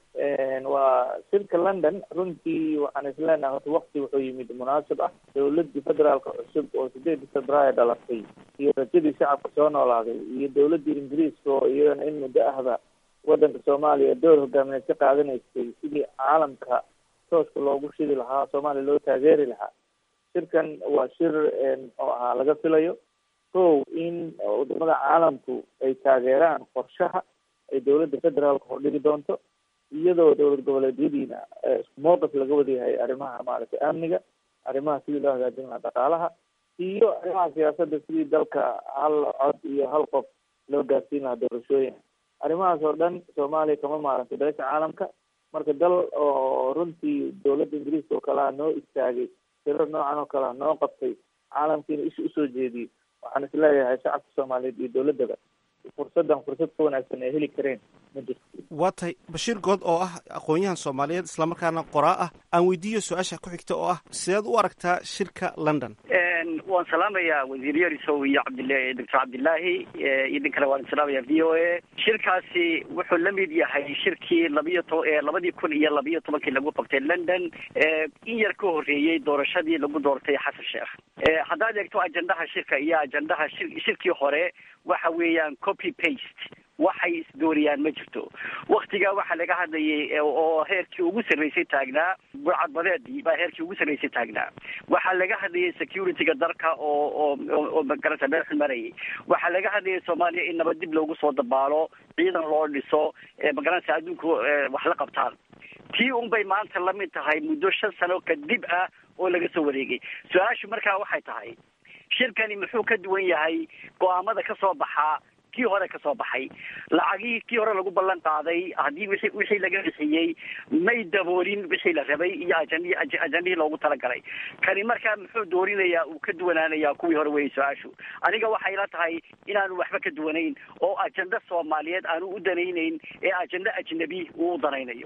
waa shirka London runtii waxaan isleenahay horta waqti wuxuu yimid munaasib ah. dowladii federaalka cusub oo sideedii Febraayo dhalatay iyo rajadii shacabka soo noolaaday iyo dowladii Ingiriiska oo iyadana in muddo ahba wadanka Soomaaliya door hogaamineed ka qaadanaysay sidii caalamka tooska loogu shidi lahaa, Soomaaliya loo taageeri lahaa. shirkan waa shir oo ahaa laga filayo kow in wadamada caalamku ay taageeraan qorshaha ay dowladda federaalka hordhigi doonto, iyadoo dowlad goboleedyadiina isku mowqif laga wadayahay arrimaha maaragtay amniga, arrimaha sidii loo hagaajin lahaa dhaqaalaha, iyo arrimaha siyaasadda sidii dalka hal cod iyo hal qof loo gaarsiin lahaa doorashooyin. arrimahaas oo dhan Soomaaliya kama maarantay beesha caalamka. marka dal oo runtii dowladda Ingiriiska oo kalea noo istaagay, sirar noocan oo kalea noo qabtay, caalamkiina isha usoo jeediyey, waxaan isleeyahay shacabka Soomaaliyeed iyo dowladdaba fursaddan fursad ka wanaagsan ay heli kareen ma jirto. waa tahay Bashiir Good oo ah aqoon-yahan Soomaaliyeed islamarkaana qoraa ah, aan weydiiyo su-aasha ku xigta oo ah sideed u aragtaa shirka London? waan salaamayaa wasiir Yariisow iyo cabdilaahi doctor Cabdilaahi idin kale waan salaamayaa v o a. shirkaasi wuxuu la mid yahay shirkii labiyo to labadii kun iyo labiyo tobankii lagu qabtay London, in yar ka horreeyey doorashadii lagu doortay Xasan Sheekh. haddaad eegto ajandaha shirka iyo ajandaha shirkii hore waxa weeyaan copy paste, waxay isdooriyaan ma jirto. waktigaa waxaa laga hadlayay oo heerkii ugu sarreysay taagnaa burcadbadeedii baa heerkii ugu sarreysay taagnaa. waxaa laga hadlayay security-ga dalka oo oo oo magarata meel marayay. waxaa laga hadlayay Soomaaliya in nabad dib loogu soo dabaalo, ciidan loo dhiso, magarata adduunku wax la qabtaan. tii unbay maanta la mid tahay muddo shan sano kadib ah oo laga soo wareegay. su-aashu markaa waxay tahay shirkani muxuu ka duwan yahay go-aamada ka soo baxaa kii hore ka soo baxay? lacagihii kii hore lagu ballan qaaday haddii wixii wixii laga bixiyey may daboolin wixii la rabay iyo ajandii ajandihii loogu talagalay. kani markaa muxuu doorinayaa uu ka duwanaanayaa kuwii hore weeyay su-aashu. aniga waxay la tahay inaanu waxba ka duwanayn oo ajanda Soomaaliyeed aanu u danaynayn ee ajanda ajnabi uu u danaynayo.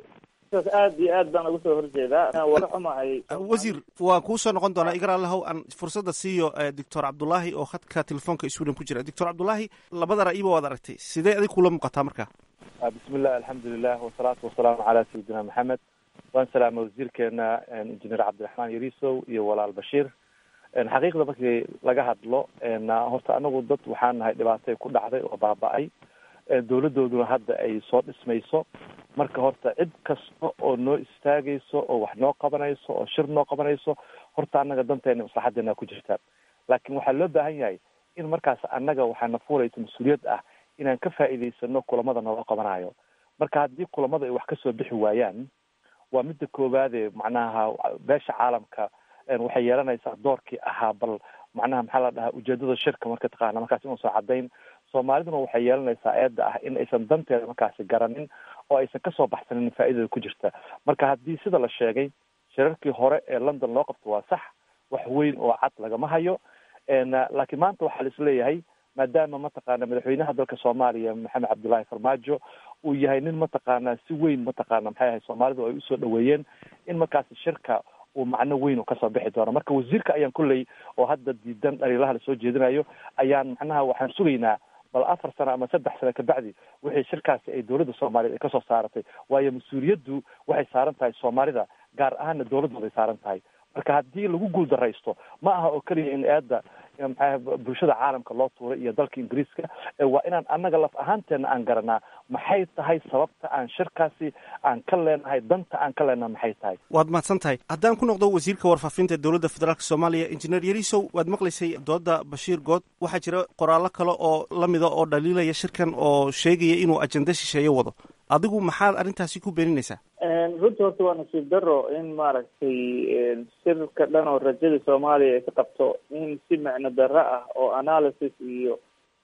aad iyo aad baan uga soo horjeedaa wala xumahay. wasiir waa kuu soo noqon doonaa igra allahow aan fursadda siiyo doctor cabdullaahi oo khadka telefoonka sweden ku jira. doctor cabdullaahi labada ra'yiba waad aragtay, sidee adig kula muuqataa marka? bismillah alxamdulilah wasalaatu wasalaamu calaa sayidina maxamed. waan salaama wasiirkeena injineer cabdiraxmaan yariisow iyo walaal bashiir. xaqiiqda markii laga hadlo horta anagu dad waxaan nahay dhibaatay ku dhacday oo baaba-ay, dowladooduna hadda ay soo dhismayso. marka horta cid kasta oo noo istaagayso oo wax noo qabanayso oo shir noo qabanayso horta annaga danteena maslaxadeena ku jirtaa. laakiin waxaa loo baahan yahay in markaas annaga waxaana fuulaysa mas-uuliyad ah inaan ka faa'iidaysano kulamada nooga qabanayo. marka haddii kulamada ay wax kasoo bixi waayaan, waa midda koowaade macnaha beesha caalamka waxay yeelanaysaa doorkii ahaa bal macnaha maxaa la dhahaa ujeedada shirka marka taqaana markaas inuu soo cadayn. soomaaliduna waxay yeelanaysaa eedda ah in aysan danteeda markaasi garanin oo aysan kasoo baxsanin faa'iidada ku jirta. marka haddii sida la sheegay shirarkii hore ee london loo qabto waa sax, wax weyn oo cad lagama hayo. laakiin maanta waxaa la isleeyahay maadaama mataqaana madaxweynaha dalka soomaaliya maxamed cabdullaahi farmaajo uu yahay nin mataqaana si weyn mataqaana maxay ahay soomaalidu ay usoo dhaweeyeen in markaasi shirka uu macno weyn uu kasoo bixi doono. marka wasiirka ayaan kolley oo hadda diidan dhaliilaha lasoo jeedinayo ayaan macnaha waxaan sugaynaa bal afar sano ama saddex sano kabacdi wixii shirkaasi ay dowladda soomaaliyeed ay kasoo saaratay, waayo mas-uuliyaddu waxay saaran tahay soomaalida, gaar ahaana dowladdooda ay saaran tahay. marka haddii lagu guuldaraysto ma aha oo keliya in eedda maxaa bulshada caalamka loo tuuray iyo dalka ingiriiska, waa inaan annaga laf ahaanteena aan garanaa maxay tahay sababta aan shirkaasi aan ka leenahay, danta aan ka leenahay maxay tahay. waad mahadsan tahay. haddaan ku noqdo wasiirka warfaafinta dowladda federaalk soomaaliya injineer yariisow, waad maqlaysay dooda bashiir good. waxaa jira qoraallo kale oo lamida oo dhaliilaya shirkan oo sheegaya inuu ajenda shisheeye wado. adigu maxaad arrintaasi ku beeninaysaa? runtii horta waa nasiib daro in maaragtay shirka dhan oo rajada soomaaliya ay ka qabto in si macno darro ah oo analysis iyo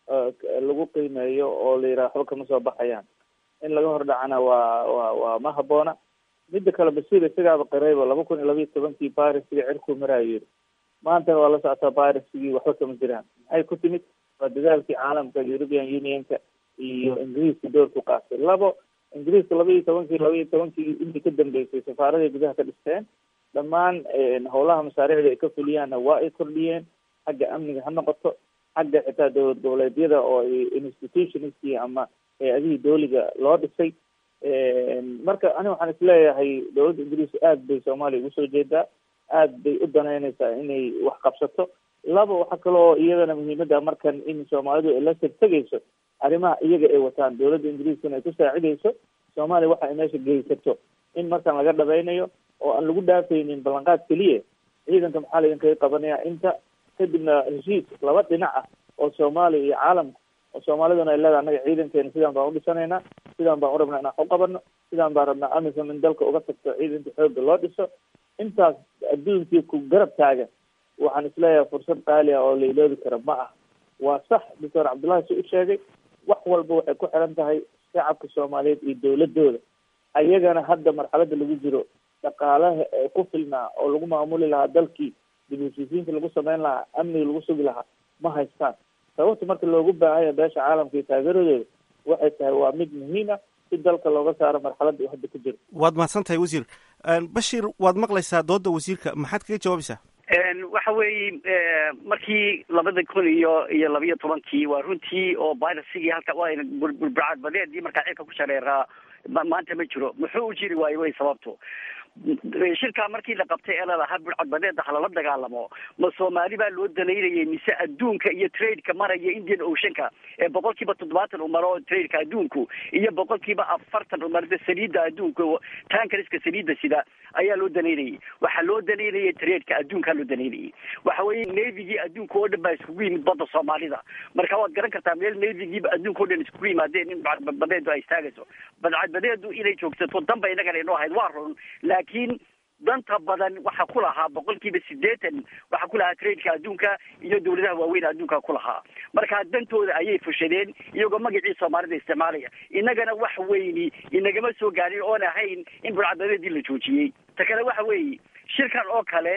lagu qiimeeyo oo la yidhaha waxba kama soo baxayaan in laga hor dhacana waa waa waa ma habboona. midda kale basiir isagaaba qirayba laba kun iyo labayo tobankii bariskiga cirkuu maraayo yiri, maantana waa la socotaa bariskigii waxba kama jiraan. maxay ku timid? waa dadaalkii caalamka, European Unionka iyo ingiriiska doorku qaatay. labo ingiriiska laba iyo tobankii laba iyo tobankii intii ka dambeysay safaaraday gudaha ka dhisteen, dhammaan howlaha masaariicda ay ka fuliyaanna waa ay kordhiyeen, xagga amniga ha noqoto, xagga xitaa dowlad goboleedyada oo institutionskii ama hay-adihii dooliga loo dhisay. marka ani waxaan isleeyahay dowladda ingiriiska aad bay soomaaliya ugu soo jeedaa, aad bay u danaynaysaa inay wax qabsato. laba waxaa kaloo iyadana muhiimada markan in soomaalidu ay la sirtegayso arrimaha iyaga ay wataan, dowladda ingiriiskana ay ku saacidayso soomaaliya waxa ay meesha geysato in markan laga dhabaynayo oo aan lagu dhaafaynin ballanqaad keliya ciidanka maxaa laydinkaga qabanaya inta, kadibna heshiis laba dhinac ah oo soomaaliya iyo caalamka oo soomaaliduna ay leedahay annaga ciidankeena sidaan baan udhisanaynaa, sidaan baan u rabnaa inaan u qabano, sidaan baan rabnaa amisom in dalka uga tagto ciidanka xoogga loo dhiso. intaas adduunkii ku garab taagan waxaan isleeyahay fursad qaali ah oo la iloobi kara ma ah. waa sax doctor cabdullaahi si u sheegay, wax walba waxay ku xiran tahay shacabka soomaaliyeed iyo dowladooda. ayagana hadda marxalada lagu jiro dhaqaalaha ee ku filnaa oo lagu maamuli lahaa dalkii, dib u heshiisiinta lagu sameyn lahaa, amniga lagu sugi lahaa ma haystaan. sababta marka loogu baahanya beesha caalamka iyo taageeradooda waxay tahay waa mid muhiim ah si dalka looga saaro marxaladda uu hadda ku jiro. waad mahadsan tahay wasiir. bashir waad maqlaysaa dooda wasiirka, maxaad kaga jawaabaysaa? waxa weeye markii labada kun iyo iyo labiyo tobankii waa runtii oo birasigii halka burburcad badeedii markaa cirka ku shareeraa maanta ma jiro. muxuu u jiri waayo way sababto shirkaa markii la qabtay ee lalahaa burcad badeeda halala dagaalamo ma soomaali baa loo danaynayay mise adduunka iyo tradeka maraya Indian Oceanka ee boqol kiiba toddobaatan u maro tradeka adduunku iyo boqol kiiba afartan u marada saliidda adduunka tankariska saliidda sida ayaa loo danaynayay. waxaa loo danaynayay tradeka adduunka loo danaynayay. waxa weeye navigii adduunka oo dhan baa iskugu yimid badda soomaalida. marka waad garan kartaa meel navigiiba adduunka oo dhan iskugu yimaadeen in burcad badeedu ay istaagayso. burcad badeedu inay joogsato danba inagana inoo ahayd waa run, laakiin danta badan waxaa ku lahaa boqol kiiba sideetan waxaa ku lahaa tradeka adduunka iyo dawladaha waaweyn adduunka ku lahaa. marka dantooda ayay fushadeen iyagoo magacii soomaalida isticmaalaya. inagana wax weyni inagama soo gaarin oon ahayn in burcad badeedii la joojiyey. ta kale waxa weeye shirkan oo kale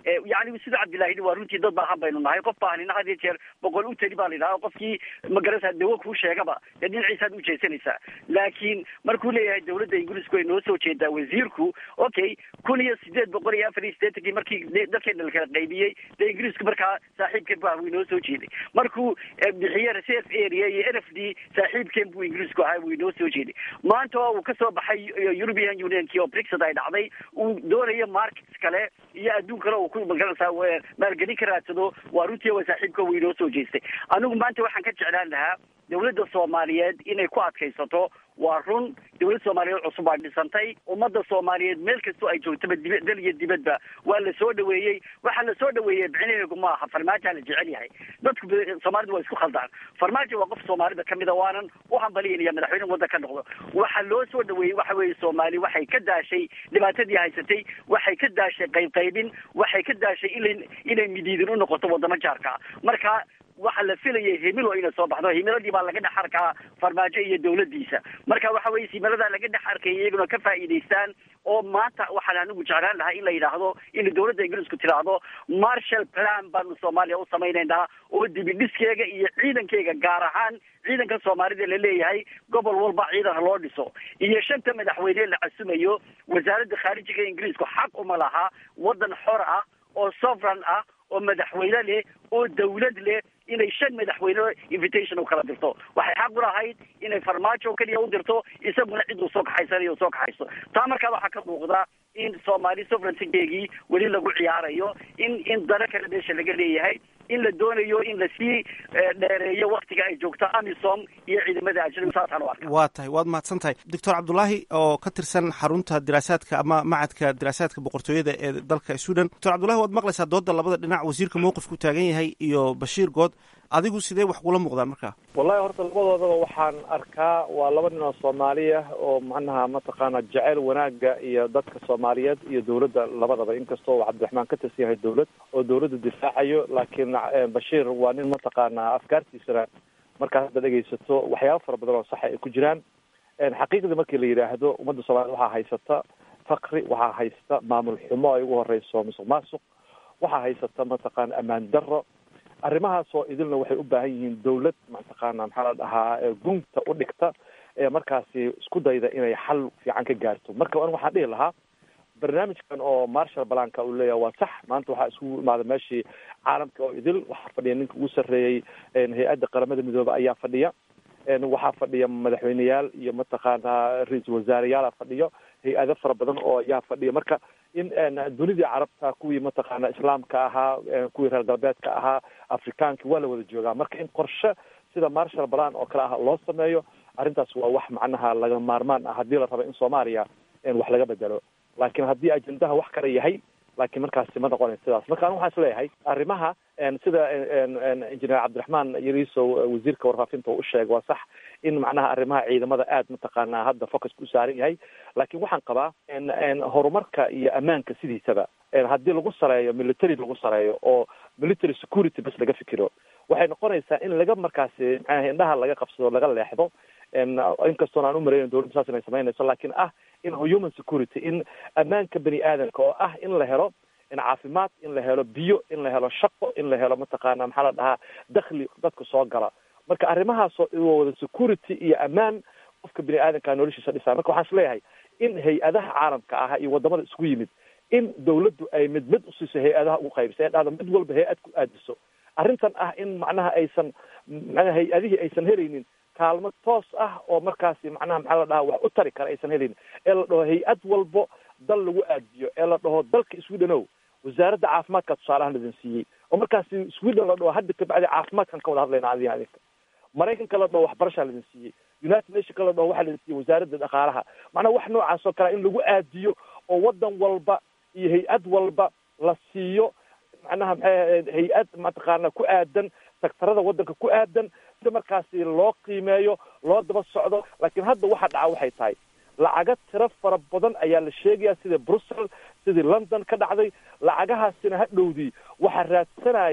yani sida cabdillahi waa runtii dad baahan baynu nahay, qof baahanina had iyo jeer boqol u tali baa la yidhaha, qofkii magarasa dawo kuu sheegaba dee dhinaciisaad u jeesanaysaa. laakiin markuu leeyahay dawladda ingiriisku ay noo soo jeedaa wasiirku, okay kun iyo sideed boqol iyo afar iyo sideetankii markii dadkeena la kala qaybiyey dee ingiriisku markaa saaxiibkeen baa inoo soo jeeday. markuu bixiye reserve area iyo n f d saaxiibkeen buu ingiriisku ahaa wuu inoo soo jeeday. maanta uu kasoo baxay European Unionkii oo Brexit ay dhacday, uu doonayo markets kale iyo adduun kale uu ku magaranaysaa maalgelin ka raadsado, waa runtii waa saaxiibka wuu inoo soo jeestay. anigu maanta waxaan ka jeclaan lahaa dawladda Soomaaliyeed inay ku adkaysato. waa run dawladda Soomaaliyeed cusub baa dhisantay, ummadda Soomaaliyeed meel kastoo ay joogtaba dal iyo dibadba waa la soo dhaweeyey. waxaa la soo dhaweeyey bicinaheegu ma aha farmaajo la jecel yahay. dadku Soomaalidu waa isku khaldaan. farmaajo waa qof Soomaalida kamid ah, waanan u hambalyeynaya madaxweynaha waddanka ka noqdo. waxaa loo soo dhaweeyey waxa weeye Soomaali waxay ka daashay dhibaatadii haysatay, waxay ka daashay qayb qaybin, waxay ka daashay inay inay midiidin u noqoto wadamo jaarka. marka waxa la filayay himilo inay soo baxdo, himiladii baa laga dhex arkaa farmaajo iyo dawladdiisa. marka waxa weeye himilada laga dhex arkay iyaguna ka faa'iidaystaan. oo maanta waxaan anigu jeclaan lahaa in la yidhaahdo in dawladda ingiriisku tiraahdo Marshall Plan baanu Soomaaliya u samaynaynaa, oo dibidhiskeega iyo ciidankeyga gaar ahaan ciidanka Soomaalida la leeyahay gobol walba ciidan loo dhiso, iyo shanta madaxweyne la casumayo. wasaaradda khaarijiga ingiriisku xaq uma laha waddan xor ah oo sovereign ah oo madaxweyne leh oo dawlad leh inay shan madaxweyne invitation u kala dirto. waxay xaq u lahayd inay farmaajo kaliya u dirto, isaguna cid uu soo kaxaysanayo soo kaxayso. taa markaa waxaa ka muuqda in Soomaali sovereignty-geegii weli lagu ciyaarayo, in in dana kale meesha laga leeyahay, in la doonayo in lasii dheereeyo waktiga ay joogto AMISOM iyo ciidamada ajnabiga. saasaan u arkaa. waa tahay, waad mahadsan tahay doctor Cabdullaahi oo ka tirsan xarunta diraasaadka ama macadka diraasaadka boqortooyada ee dalka Suudaan. doctor Cabdullaahi waad maqlaysaa dooda labada dhinac, wasiirka mowqifku taagan yahay iyo Bashiir Good. adigu sidee wax kula muuqdaan markaa? wallahi horta labadoodaba waxaan arkaa waa laba nin oo Soomaali ah oo macnaha mataqaana jecel wanaaga iyo dadka Soomaaliyeed iyo dawladda labadaba, inkastoo Cabdiraxmaan ka tirsan yahay dawlad oo dawladda difaacayo, laakiin Bashiir waa nin mataqaana afkaartiisana markaa hadda dhegaysato waxyaabo fara badan oo sax ay ku jiraan. xaqiiqda markii la yidhaahdo ummadda Soomaaliyeed waxaa haysata faqri, waxaa haysta maamul xumo ay ugu horeyso musuq maasuq, waxaa haysata mataqaana ammaan darro. arrimahaasoo idilna waxay u baahan yihiin dawlad mataqaana maxaa la dhahaa gunta u dhigta ee markaasi isku dayda inay xal fiican ka gaarto. marka an waxaan dhihi lahaa barnaamijkan oo Marshall Plan-ka uu leeyahay waa sax. maanta waxaa isugu imaada meeshii caalamka oo idil, waxaa fadhiya ninka ugu sarreeyey hay-adda qaramada midoobay ayaa fadhiya, waxaa fadhiya madaxweyneyaal iyo mataqaana ra-iisul wasaareyaala fadhiyo, hay-ado fara badan oo ayaa fadhiya. marka in dunidii carabta kuwii mataqaana islaamka ahaa, kuwii reer galbeedka ahaa, afrikaanki waa la wada joogaa. marka in qorshe sida Marshall Plan oo kale ah loo sameeyo, arrintaas waa wax macnaha laga maarmaan ah haddii la rabo in Soomaaliya wax laga bedelo. laakiin haddii ajendaha wax kale yahay, laakiin markaasi ma noqonayo sidaas. marka anigu waxaan isleeyahay arrimaha sida injineer Cabdiraxmaan Yariisow wasiirka warfaafinta uu sheegay waa sax in macnaha arrimaha ciidamada aad mataqaana hadda focus ku saaran yahay. laakiin waxaan qabaa horumarka iyo ammaanka sidiisaba haddii lagu sareeyo military lagu sareeyo oo military security bas laga fikiro, waxay noqonaysaa in laga markaasi macnaha indhaha laga qabsado, laga leexdo. inkastoo aan u maraynin dawladda saas inay samaynayso, laakiin ah in human security, in ammaanka bani aadamka oo ah in la helo in caafimaad, in la helo biyo, in la helo shaqo, in la helo mataqaana maxaa la dhahaa dakhli dadka soo gala. marka arrimahaasoo wada security iyo ammaan qofka bani aadamka noloshiisa dhisaa. marka waxaan isleeyahay in hay-adaha caalamka ah iyo wadamada isku yimid in dawladdu ay mid mid usiiso hay-adaha ugu qaybisa, ee dhahdo mid walba hay-ad ku aadiso. arrintan ah in macnaha aysan macnaha hay-adihii aysan helaynin kaalmo toos ah oo markaasi macnaha maxaa la dhahaa wax u tari kara aysan helaynin, ee la dhaho hay-ad walbo dal lagu aadiyo, ee la dhaho dalka Sweden wasaaradda caafimaadka tusaalahan idin siiyey, oo markaasi Sweden la dhaho hadda kabacdi caafimaadkan ka wada hadlayna adiga adinka. Maraykanka la dhaho waxbarasha la idin siiyey, United Nations la dhaho waxa la idin siiyey wasaaradda dhaqaalaha. macnaha wax noocaas oo kale in lagu aadiyo oo wadan walba iyo hay-ad walba la siiyo macnaha hay-ad mataqaana ku aadan sektarada wadanka ku aadan, si markaasi loo qiimeeyo, loo daba socdo. laakiin hadda waxa dhaca waxay tahay lacaga tiro fara badan ayaa la sheegaya sida Brussels, sida London ka dhacday. lacagahaasina hadhowdii waxa raadsanaya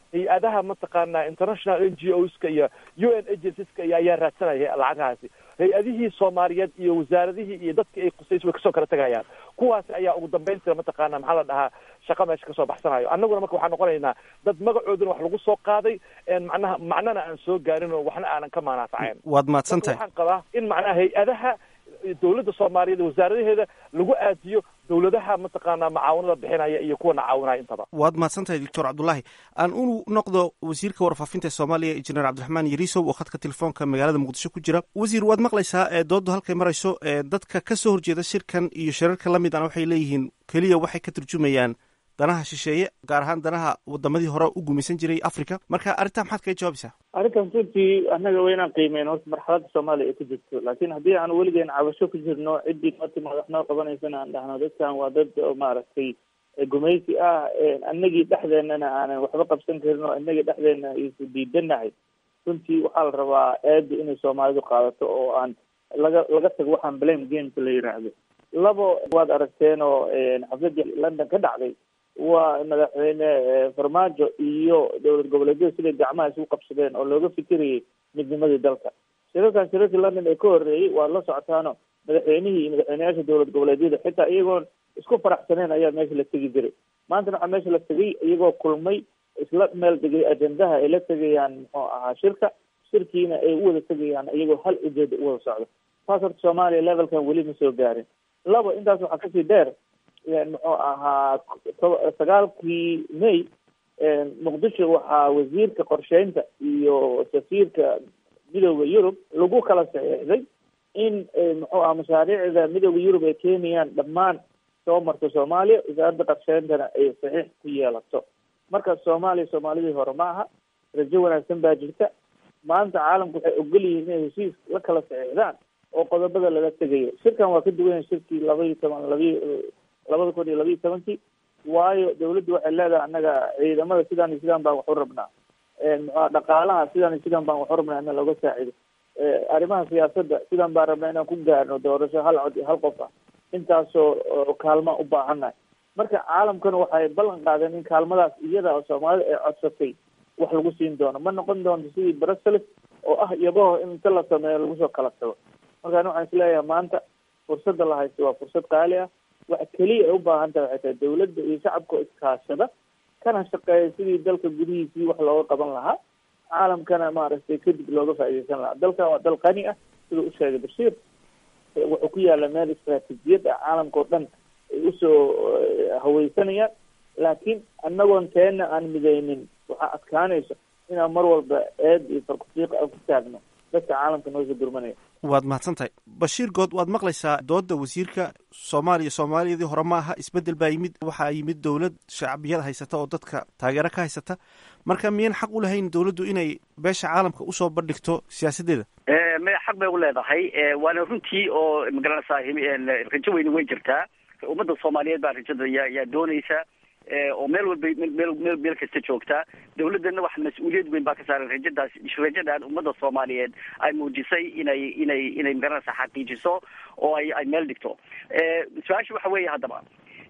hay-adaha mataqaanaa international n g oska iyo u n agencies-ka iyo ayaa raadsanaya lacagahaasi. hay-adihii soomaaliyeed iyo wasaaradihii iyo dadkii ay qusays way kasoo kala tegayaan. kuwaasi ayaa ugu dambayntii mataqaana maxaa la dhahaa shaqa meesha kasoo baxsanayo. annaguna marka waxaan noqonaynaa dad magacooduna wax lagu soo qaaday macnaha macnana aan soo gaarin oo waxna aanan ka maanaafacayn. waad mahadsan tahay. waxaan qabaa in macnaha hay-adaha dawladda soomaaliyeed wasaaradaheeda lagu aadiyo dawladaha mataqaanaa macaawinada bixinaya iyo kuwana caawinaya intaba. waad mahadsan tahay doctor cabdullaahi. aan u noqdo wasiirka warfaafinta soomaaliya injineer cabdiraxmaan yariisow oo khadka telefoonka magaalada muqdisho ku jira. wasiir waad maqlaysaa ee dooddu halkay marayso ee dadka ka soo horjeeda shirkan iyo shirarka la mid ana waxay leeyihiin keliya waxay ka turjumayaan danaha shisheeye gaar ahaan danaha wadamadii hore u gumaysan jiray africa. marka arrintaa maxaad kaga jawaabaysaa? arrintan runtii annaga waynaan qiimeyn horta marxaladda soomaaliya ay ku jirto, laakiin haddii aan weligeen cabasho ku jirno ciddii mati madax noo qabanaysana aan dhahno dadkan waa dad oo maaragtay gumaysi ah, annagii dhexdeenana aanan waxba qabsan karin oo annagii dhexdeena isu diidanahay, runtii waxaa la rabaa aada inay soomaalidu qaadato oo aan laga laga tago waxaan blame gameka la yiraahdo. labo waad aragteen oo xafladii london ka dhacday waa madaxweyne farmaajo iyo dowlad goboleedyada siday gacmaha isugu qabsadeen oo looga fikirayay midnimadii dalka. shirarkan shirarkii london ee ka horreeyey waad la socotaano madaxweynihii iyo madaxweyneyaasha dowlad goboleedyada xitaa iyagoon isku faraxsaneen ayaa meesha la tegi jiray. maantana waxaa meesha la tegay iyagoo kulmay isla meel degay ajendaha ay la tegayaan muxuu ahaa shirka shirkiina ay u wada tegayaan iyagoo hal ujeeda u wada socdo. taas horta soomaaliya levelkan weli ma soo gaarin. labo intaas waxaa kasii dheer muxuu ahaa sagaalkii may muqdisho waxaa wasiirka qorsheynta iyo safiirka midooda yurub lagu kala saxiixday in muxuu aha mashaariicda midooda yurub ay keenayaan dhammaan soo marto soomaaliya, wasaaradda qorsheyntana ay saxiix ku yeelato. marka soomaaliya soomaalidii hore ma aha, rajo wanaagsan baa jirta. maanta caalamku waxay ogol yihiin inay heshiis la kala saxiixdaan oo qodobada laga tegayo. shirkan waa ka duwan shirkii laba iyo toban labi labada kun iyo labiiyo tobankii, waayo dawladdu waxay leedahay annaga ciidamada sidaan iyo sidaan baan wax u rabnaa, muxua dhaqaalaha sidaan iyo sidaan baan wax u rabnaa ina looga saacido, arrimaha siyaasadda sidaan baan rabnaa inaan ku gaarno doorasho hal cod iyo hal qof ah, intaasoo kaalmaa u baahannahay. marka caalamkana waxay ballan qaadeen in kaalmadaas iyada oo soomaalida ay codsatay wax lagu siin doono. ma noqon doonto sidii brussels oo ah iyabaho in inta la sameeyo lagu soo kala tago. markaan waxaan isleeyahay maanta fursadda la haysto waa fursad qaali ah. waxa keliya ay u baahan tahay waxay tahay dawladda iyo shacabka oo iskaashada kana shaqeeya sidii dalka gudihiisii wax looga qaban lahaa, caalamkana maaragtay kadib looga faa'iidaysan lahaa. dalkan waa dal qani ah sida u sheegay Bashiir, wuxuu ku yaala meel istaraatiijiyad ah, caalamka oo dhan ay usoo hawaysanayaan. laakiin annagoon teena aan midaynin waxaa adkaanaysa inaan mar walba eed iyo farkufiiqa aan ku taagno dadka caalamka noo soo durmanaya. waad mahadsan tahay. bashiir good waad maqlaysaa dooda wasiirka. soomaaliya soomaaliyadii hore ma aha, isbedel baa yimid. waxaa yimid dowlad shacbiyad haysata oo dadka taageero ka haysata. marka miyan xaq u lahayn dowladdu inay beesha caalamka usoo bandhigto siyaasadeeda? maya xaq bay u leedahay, waana runtii oo magaranaysaa rajo weyne way jirtaa. ummadda soomaaliyeed baa rajada yaa yaa doonaysa oo meel walba meel meel meel kasta joogtaa. dawladdana wax mas-uuliyad weyn baa ka saaran rajadaas rajadan ummadda soomaaliyeed ay muujisay inay inay inay magaranaysa xaqiijiso oo ay ay meel dhigto. su-aasha waxa weeye haddaba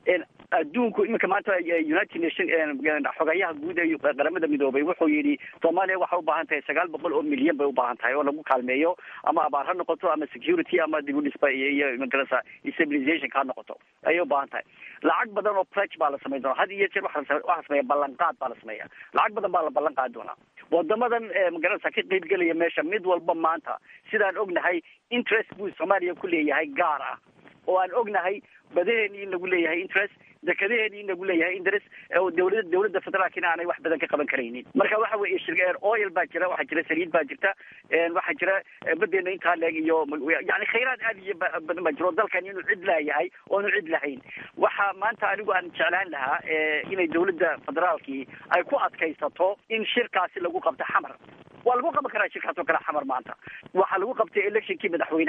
adduunku iminka maanta united nation xogayaha guud ee qaramada midoobay wuxuu yidhi soomaaliya waxay u baahan tahay sagaal boqol oo milyan bay u baahan tahay oo lagu kaalmeeyo, ama abaar ha noqoto ama security ama dib u dhisba iyo magarasa stabilization ha noqoto ayay u baahan tahay. lacag badan oo pledge baa la samayn doonaa. had iyo jeer waxa waxa sameeya ballanqaad baa la sameeya. lacag badan baa la ballan qaadi doonaa. wadamadan magarasa ka qayb gelaya meesha mid walba maanta sidaan ognahay interest buu soomaaliya ku leeyahay gaar ah, oo aan ognahay badaheeni in lagu leeyahay interest, dekadaheeni in lagu leeyahay interest, oo dawladda dawladda federaalkina aanay wax badan ka qaban karaynin. marka waxa weeye shirka oil baa jira, waxaa jira saliid baa jirta, waxaa jira badeena intaa leeg iyo yani khayraad aad iyo badan baa jiro dalkan inuu cid laayahay oonu cid lahayn. waxa maanta anigu aan jeclaan lahaa inay dawladda federaalkii ay ku adkaysato in shirkaasi lagu qabto xamar. waa lagu qaban karaa shirkaas oo kale xamar maanta. waxaa lagu qabtay electionkii madaxweynaha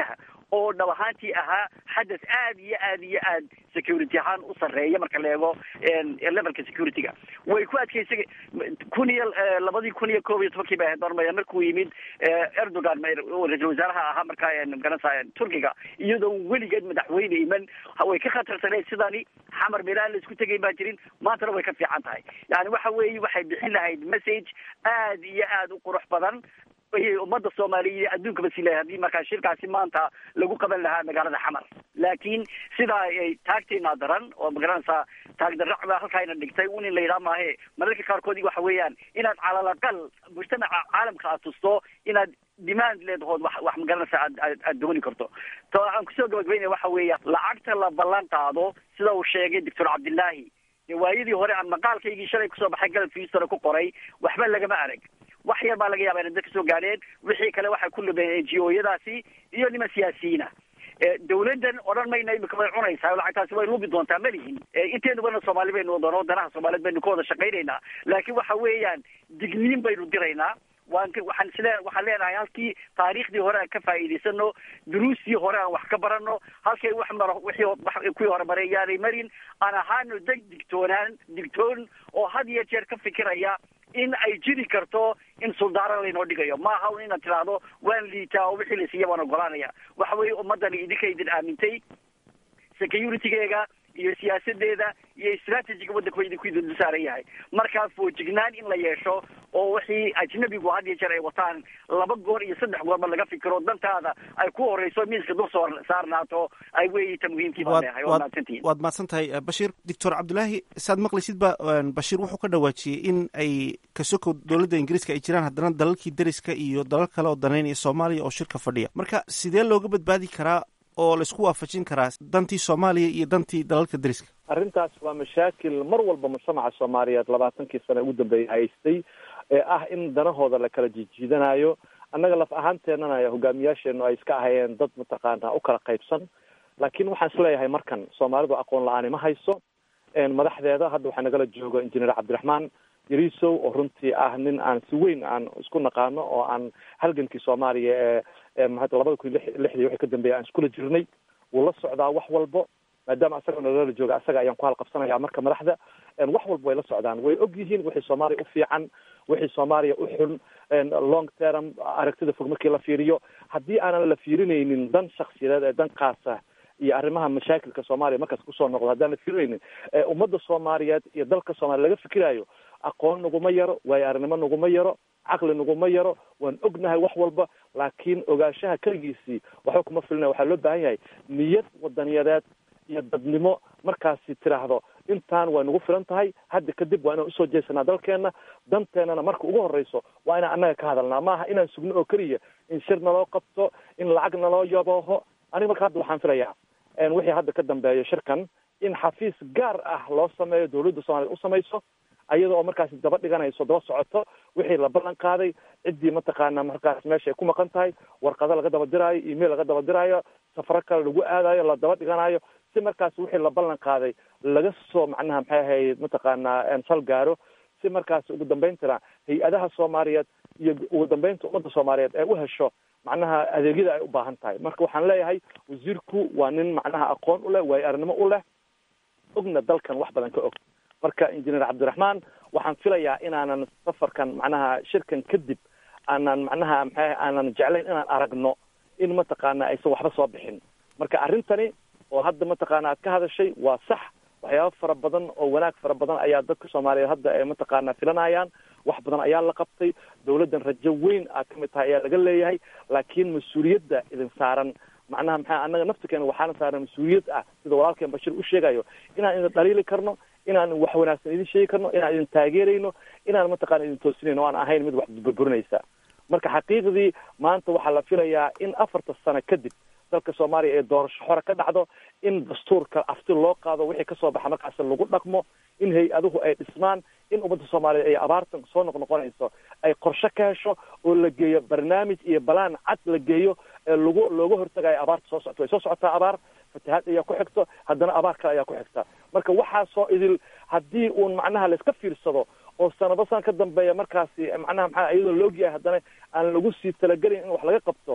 oo dhab ahaantii ahaa xadas aad iyo aad iyo aad security ahaan u sarreeya marka la eego levelka security-ga way ku adkeysay kun iyo labadii kun iyo koob iyo tobankii bay ahayd barmaya markuu yimid Erdogan ra-iisul wasaaraha ahaa markaa magaranaysaa Turkiga iyadoo weligeed madaxweyne iman way ka khatarsaneyd sidani xamar meelaha la isku tegay baa jirin maantana way ka fiican tahay yani waxa weeye waxay bixin lahayd message aad iyo aad u qurux badan ummadda Soomaaliyeed adduunka basiilay hadii markaa shirkaasi maanta lagu qaban lahaa magaalada Xamar laakiin sida ay taagteena daran oo magaranaysaa taagdarracda halkaayna dhigtay un in la yiraahdo maahe mararka qaarkood waxa weeyaan inaad calal aqal mujtamaca caalamka aad tusto inaad demand leedahood wax wax magaranaysaa aad dooni karto to aan ku soo gabagabeynay waxa weeyaan lacagta la ballan qaado sida uu sheegay Doctor Cabdullaahi waayadii hore aan maqaalkaygii shalay kusoo baxay galab fiisara ku qoray waxba lagama arag wax yar baa laga yaabaa inay dadka soo gaadheen wixii kale waxay ku lumeen N G O-yadaasi iyo niman siyaasiyiina dawladdan odhan mayna imika way cunaysaa lacagtaasi way lubi doontaa malihin inteenu bana Soomaali baynu wadano danaha Soomaaliyeed baynu ka wada shaqaynaynaa laakiin waxa weeyaan digniin baynu diraynaa waan waxaan isleen waxaan leenahay halkii taariikhdii hore aan ka faa'iideysano duruustii hore aan wax ka barano halkay wax maro wixii kuwii hore maray yaanay marin aan ahaano deg digtoonaan digtoon oo had iyo jeer ka fikiraya in ay jiri karto in suldaaran laynoo dhigayo maaha inaad tiraahdo waan liitaa oo wixii la siiya waan ogolaanaya waxa weeye ummaddan idinka idin aamintay security-geega iyo siyaasadeeda iyo strategiga waddanka idinku idin saaran yahay markaa foojignaan in la yeesho oo wixii ajnabigu had iyo jeer ay wataan laba goor iyo saddex goorba laga fikiro dantaada ay ku horeyso miiska dul soo saarnaato ay weeyita muhiimkii baa leeyahay oo maadsantihiin waad mahadsan tahay Bashiir Doctor Cabdullaahi saad maqlaysid ba Bashiir wuxuu ka dhawaajiyey in ay kasoo dowladda Ingiriiska ay jiraan haddana dalalkii dariska iyo dalal kale oo daneynaya Soomaaliya oo shirka fadhiya marka sidee looga badbaadi karaa oo la isku waafajin karaa dantii Soomaaliya iyo dantii dalalka dariska arrintaas waa mashaakil mar walba mujtamaca Soomaaliyeed labaatankii sano ugu dambeeyay haystay ee ah in danahooda la kala jiidanayo annaga laf ahaanteennana hogaamiyaasheenu ay iska ahayeen dad mataqaanaa u kala qaybsan laakiin waxaan isleeyahay markan Soomaalidu aqoon la-aan ma hayso madaxdeeda hadda waxaa nagala jooga injineer Cabdiraxmaan Yariisow oo runtii ah nin aan si weyn aan isku naqaano oo aan halgankii Soomaaliya ee maxaa labada kun iyo lixdii wixii ka dambeeyay aan iskula jirnay wuu la socdaa wax walba maadaama asaga nagala jooga asaga ayaan ku halqabsanayaa marka madaxda wax walba way la socdaan way og yihiin wixii Soomaaliya u fiican wixii Soomaaliya u xun long term aragtida fog markii la fiiriyo haddii aanan la fiirinaynin dan shakhsiyadeed ee dan qaasa iyo arrimaha mashaakilka Soomaaliya markaas ku soo noqdo haddaan la fiirinaynin ummadda Soomaaliyeed iyo dalka Soomaaliya laga fikirayo aqoon naguma yaro waayo arrinimo naguma yaro caqli naguma yaro waan ognahay wax walba laakiin ogaanshaha kaligiisii waxba kuma filina waxaa loo baahan yahay niyad wadaniyadeed iyo dadnimo markaasi tiraahdo intaan way nagu filan tahay hadda kadib waa inaan usoo jeesanaa dalkeenna danteennana marka ugu horreyso waa inaan annaga ka hadalnaa maaha inaan sugno oo keliya in shir naloo qabto in lacag naloo yabooho aniga marka hadda waxaan filayaa wixii hadda ka dambeeyo shirkan in xafiis gaar ah loo sameeyo dawladda Soomaaliya u samayso ayada oo markaasi daba dhiganayso daba socoto wixii la ballan qaaday ciddii mataqaanaa markaas meesha ay ku maqan tahay warqado laga daba diraayo email laga daba diraayo safaro kale lagu aadayo la daba dhiganayo si markaas wixii la ballan qaaday laga soo macnaha maxay ahayd mataqaanaa sal gaaro si markaas ugu dambeyntina hay-adaha Soomaaliyeed iyo ugu dambeynta ummadda Soomaaliyeed ay u hesho macnaha adeegyada ay u baahan tahay marka waxaan leeyahay wasiirku waa nin macnaha aqoon u leh waayo arnimo u leh ogna dalkan wax badan ka og marka injineer Cabdiraxmaan waxaan filayaa inaanan safarkan macnaha shirkan kadib aanan macnaha maxay aanan jeclayn inaan aragno in mataqaana aysan waxba soo bixin marka arrintani oo hadda mataqaana aad ka hadashay waa sax waxyaabo fara badan oo wanaag fara badan ayaa dadka Soomaaliyeed hadda ay mataqaana filanayaan wax badan ayaa la qabtay dawladdan rajo weyn aad kamid tahay ayaa laga leeyahay laakiin mas-uuliyadda idin saaran macnaha maxay annaga naftigeena waxaana saaran mas-uuliyad ah sida walaalkeen Bashiir u sheegayo inaan idin dhaliili karno inaan wax wanaagsan idin sheegi karno inaan idin taageerayno inaan mataqaana idin toosinayno aan ahayn mid wax burburinaysa marka xaqiiqdii maanta waxaa la filayaa in afarta sano kadib dalka Soomaaliya ee doorasho xor ka dhacdo in dastuurka afti loo qaado wixii ka soo baxa markaas lagu dhaqmo in hay-aduhu ay dhismaan in ummadda Soomaaliya ay abaartan soo noqnoqonayso ay qorshe ka hesho oo la geeyo barnaamij iyo balaan cad la geeyo ee lagu looga hortagayo abaarta soo socota way soo socotaa abaar fatahaad ayaa ku xigto haddana abaar kale ayaa ku xigta marka waxaa soo idil haddii uun macnaha la iska fiirsado oo sanado san ka dambeeya markaasi macnaha maxaa iyadoo la ogyahay haddana aan lagu sii talagelin in wax laga qabto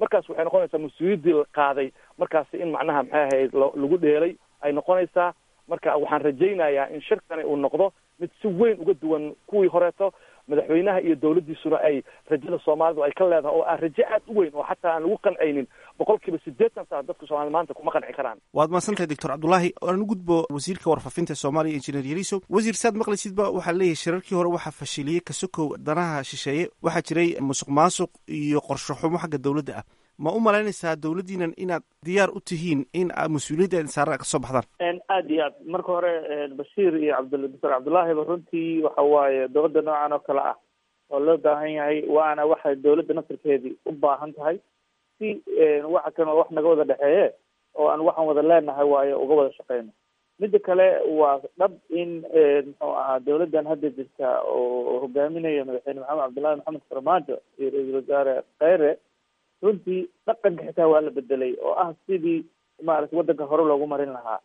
markaas waxay noqonaysaa mas-uuliyaddii la qaaday markaasi in macnaha maxay ahayd lagu dheelay ay noqonaysaa. marka waxaan rajaynayaa in shirkani uu noqdo mid si weyn uga duwan kuwii horeeto, madaxweynaha iyo dawladdiisuna ay rajada soomaalidu ay ka leedahay oo ah rajo aad u weyn oo xataa aan lagu qancaynin boqol kiiba siddeetan saa dadka soomaalida maanta kuma qanci karaan. waad mahadsantahay doctor cabdullaahi. aan u gudbo wasiirka warfaafinta soomaaliya injineer yariisow. wasiir saad maqlaysidba waxaa leeyahay shirarkii hore waxaa fashiliyey kasokow danaha shisheeye, waxaa jiray musuq maasuq iyo qorsho xumo xagga dawladda ah. ma u malaynaysaa dawladdiinan inaad diyaar u tihiin in mas-uuliyadda saara ka soo baxdaan? aad iyo aad marka hore bashiir iyo cabd doctor cabdullaahiba runtii waxa waaye dowladda noocan oo kale ah oo loo baahan yahay, waana waxay dawladda nasarkeedii u baahan tahay si waxa kan wax naga wada dhexeeye oo aan waxaan wada leenahay waayo uga wada shaqeyno. midda kale waa dhab in muxuu ahaa dawladdan hadda jirta oo hogaaminayo madaxweyne maxamed cabdullaahi maxamed farmaajo iyo ra-iisul wasaare kheyre, runtii dhaqanka xitaa waa la bedelay oo ah sidii maaragtay waddanka hore loogu marin lahaa.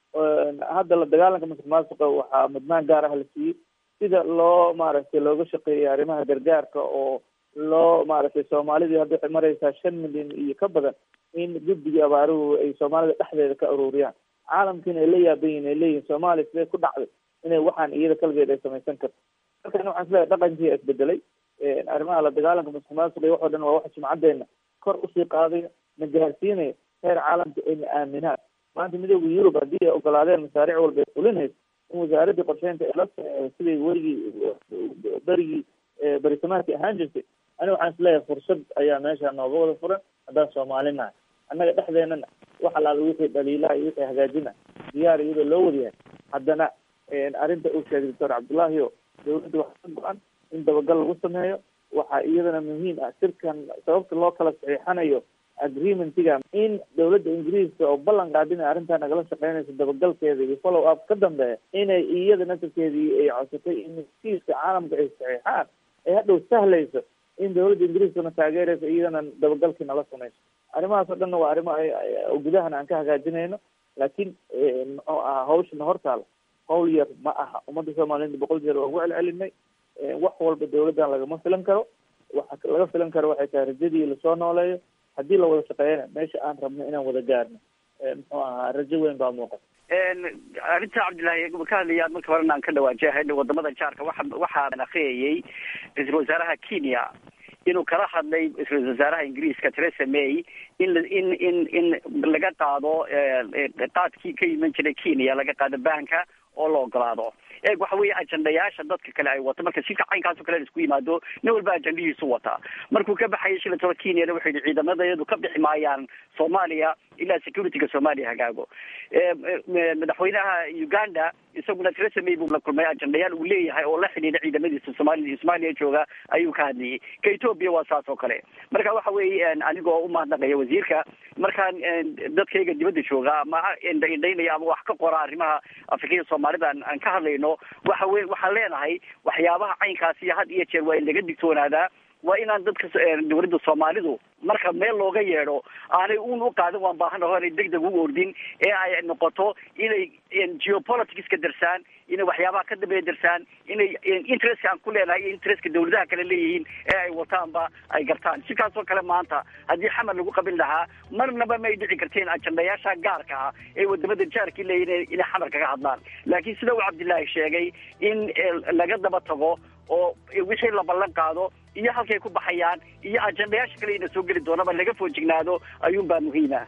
hadda la dagaalanka musuq maasuqa waxaa mudnaan gaar ah la siiyey sida loo maaragtay looga shaqeeyay arrimaha gargaarka oo loo maaragtay soomaalidii hadda waxay maraysaa shan milyan iyo ka badan in guddigii abaaruhu ay soomaalida dhexdeeda ka ururiyaan. caalamkiina ay la yaaban yihin ay leeyihin soomaaliya sidee ku dhacday inay waxaan iyada kaligeed ay samaysan karto. markan waxaan isleeyahay dhaqankii isbedelay, arrimaha la dagaalanka musuq maasuqa iyo wax oo dhan waa waxa sumcaddeena kor usii qaadaya, na gaarsiinaya heer caalamka ayna aaminaan. maanta midooda yurub haddii ay ogolaadeen masaariic walba ay fulinayso in wasaaraddii qorsheynta la siday werigii berigii barisamaadkii ahaan jirtay, aniga waxaan isleeyahay fursad ayaa meesha nooga wada furan haddaan soomaalinahay. annaga dhexdeenana wax alaala wixii dhaliilaha iyo wixii hagaajina diyaar iyadoo loo wadayahay. haddana arrinta uu sheegay doctor cabdullaahi o dawladda waxaa ka go-an in dabagal lagu sameeyo. waxaa iyadana muhiim ah shirkan sababta loo kala saxiixanayo agreementiga in dawladda ingiriiska oo ballan qaadina arrintaa nagala shaqeynaysa dabagalkeeda iyo follow up ka dambeeya inay iyada nasarkeedii ay codsatay in heshiiska caalamka ay saxiixaan ay hadhow sahlayso in dawladda ingiriiskana taageeraysa iyadana dabagalkii nala samayso. arrimahaas oo dhanna waa arrimo oo gudahana aan ka hagaajinayno, laakiin muxuu ahaa hawshana hortaala hawl yar ma aha. ummadda soomaaliyed boqol jeer waa ugu celcelinay, wax walba dawladdan lagama filan karo. waxa laga filan karo waxay tahay rajadii lasoo nooleeyo. haddii la wada shaqeeyana meesha aan rabno inaan wada gaarno muxuu ahaa rajo weyn baa muuqata. arrinta cabdullaahi ka hadlayaad marka horena aan ka dhawaajahay wadamada jaarka waxa waxaa akhriyayay ra-iisul wasaaraha Kenya inuu kala hadlay ra-iisul wasaaraha Ingiriiska Theresa May in in in in laga qaado qaadkii ka iman jiray Kenya laga qaado banka oo la ogolaado. eeg waxa weeye ajandayaasha dadka kale ay wato marka si kacaynkaas oo kale isku yimaado nin walba ajandihiisu wata. markuu ka baxayay shilin toban Kenya wuxuu yidhi ciidamadeedu ka bixi maayaan Soomaaliya ilaa securityga Soomaaliya hagaago. madaxweynaha Uganda isaguna Theresa May buu la kulmay ajandayaal uu leeyahay oo la xidhiidha ciidamadiisa Soomaaliya Soomaaliya jooga ayuu ka hadlayay. ka Ethiopia waa saas oo kale. marka waxa weeye anigoo u mahadnaqaya wasiirka markaan dadkayga dibadda jooga ama indhaynaya ama wax ka qora arrimaha Afrika Soomaalida aan ka hadlayno waxa weeye waxaan leenahay waxyaabaha caynkaasi had iyo jeer waa in laga digtoonaadaa. waa inaan dadka dawladda Soomaalidu marka meel looga yeedho aanay uun u qaadan waan baahana hore degdeg u ordin ee ay noqoto inay geopoliticska darsaan, inay waxyaabaha ka dambeeya darsaan, inay interestka aan ku leenahay iyo interestka dawladaha kale leeyihiin ee ay wataanba ay gartaan. sikaasoo kale maanta haddii xamar lagu qabin lahaa marnaba may dhici karteen ajandayaasha gaarka ah ee wadamada jaarkii leeyihiin inay xamar kaga hadlaan. laakiin sida uu Cabdullaahi sheegay in laga daba tago oo wixii la ballan qaado iyo halkay ku baxayaan iyo ajandayaasha kale ina soo geli doonaba laga foojignaado ayuun baa muhiim ah.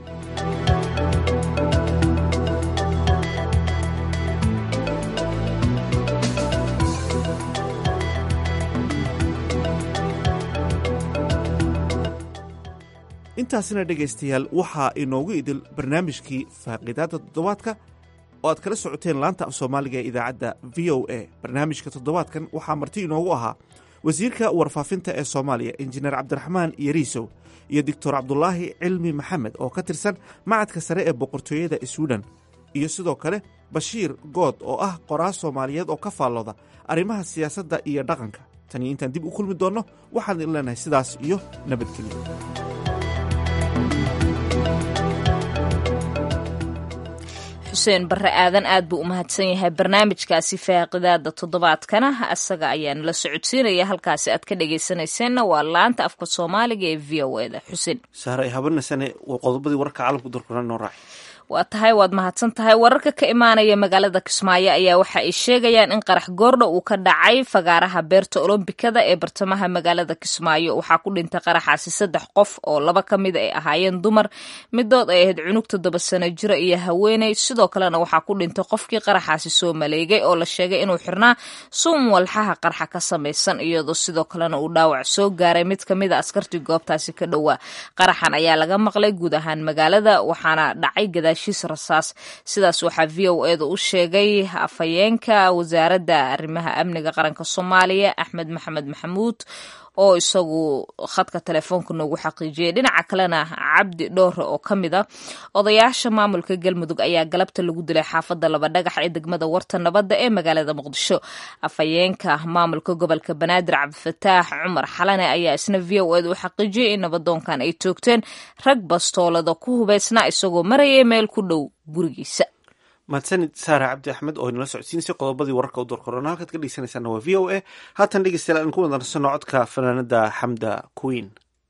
intaasina dhegaystayaal waxaa inoogu idil barnaamijkii faaqidaadda toddobaadka oo aad kala socoteen laanta af soomaaliga ee idaacadda v o a. barnaamijka toddobaadkan waxaa marti inoogu ahaa wasiirka warfaafinta ee soomaaliya injineer cabdiraxmaan yariisow iyo doctor cabdulaahi cilmi maxamed oo ka tirsan macadka sare ee boqortooyada sweden, iyo sidoo kale bashiir good oo ah qoraal soomaaliyeed oo ka faallooda arrimaha siyaasadda iyo dhaqanka. taniyo intaan dib u kulmi doonno waxaan idin leenahay sidaas iyo nabadgelyo. xuseen barre aadan aad buu u mahadsan yahay barnaamijkaasi faaqidaada toddobaadkana asaga ayaa nala socodsiinaya halkaasi aad ka dhegaysanayseena waa laanta afka soomaaliga ee v o eda xuseen saare habanasane qodobadii wararka caalamku dalkuna noo raaci waa tahay waad mahadsan tahay wararka ka imaanaya magaalada kismaayo ayaa waxa ay sheegayaan in qarax goordha uu ka dhacay fagaaraha beerta olombikada ee bartamaha magaalada kismaayo waxaa ku dhintay qaraxaasi saddex qof oo laba ka mid ay ahaayeen dumar midood ay ahayd cunug toddoba sano jiro iyo haweeney sidoo kalena waxaa ku dhintay qofkii qaraxaasi soo maleegay oo la sheegay inuu xirnaa suum walxaha qarxa ka samaysan iyadoo sidoo kalena uu dhaawac soo gaaray mid ka mid a askartii goobtaasi ka dhowaa qaraxan ayaa laga maqlay guud ahaan magaalada waxaana dhacay gadaashiis rasaas sidaas waxaa v o eeda u sheegay afhayeenka wasaaradda arrimaha amniga qaranka soomaaliya axmed maxamed maxamuud oo isagu khadka telefoonka noogu xaqiijiyay dhinaca kalena cabdi dhoore oo ka mid a odayaasha maamulka galmudug ayaa galabta lagu dilay xaafadda laba dhagax ee degmada warta nabadda ee magaalada muqdisho afhayeenka maamulka gobolka banaadir cabdifataax cumar xalane ayaa isna v o eda u xaqiijiyay in nabadoonkan ay toogteen rag bastoolada ku hubaysnaa isagoo marayay meel ku dhow gurigiisa mahadsanid saara cabdi axmed oo inala socodsiinsay qodobadii wararka u doorkorona halkaad ka dhegeysanaysaana waa v o a haatan dhegeystayaal aan ku wadansano codka fanaanada xamda queen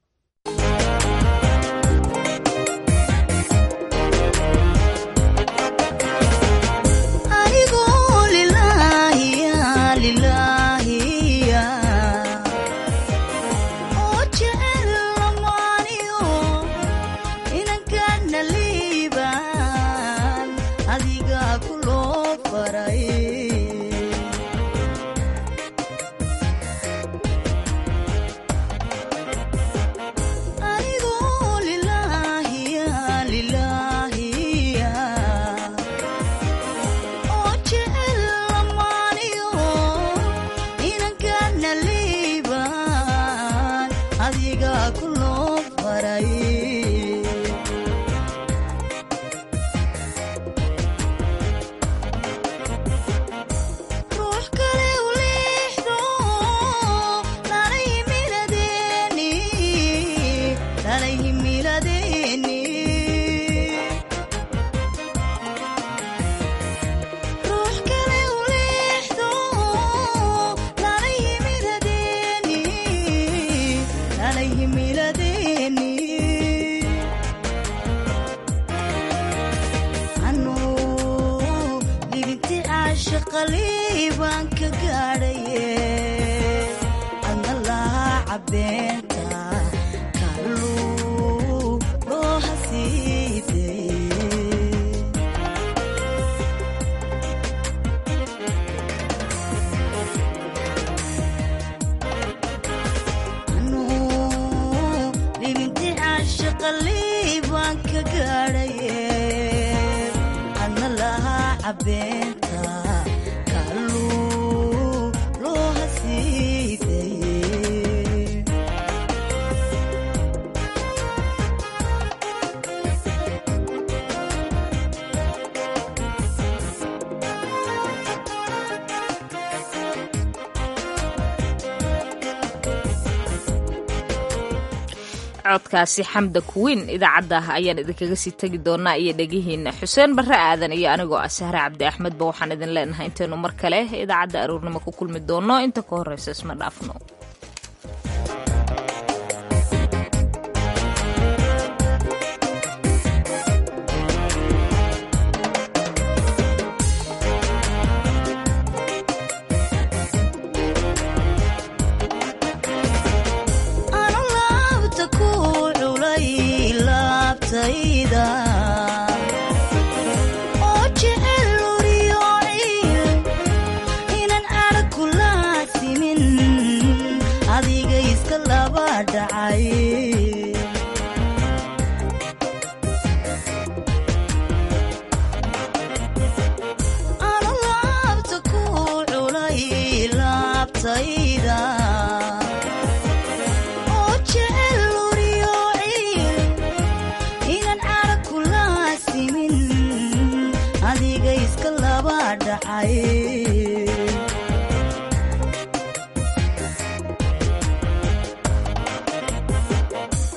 codkaasi xamda kuwiin idaacadda ayaan idinkaga sii tegi doonaa iyo dhegihiina xuseen barre aadan iyo anigoo ah sahre cabdi axmedba waxaan idin leenahay intaynu mar kale idaacadda aroornimo ku kulmi doono inta ka horreysa isma dhaafno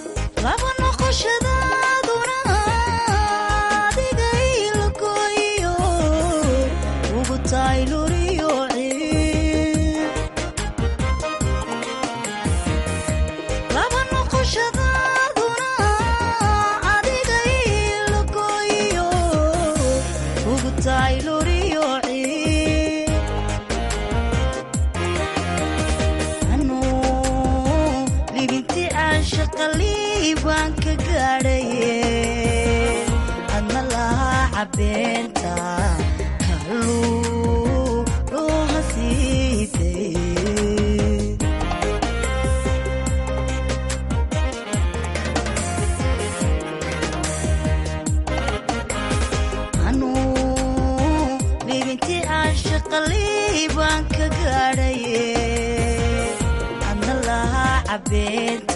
laba noqoshadaaduna adiga ilo gooyo gaadhaye adna lahaa cabeenta kaluu dhuuha siiday baan ka gaadhaye adna lahaa cabeenta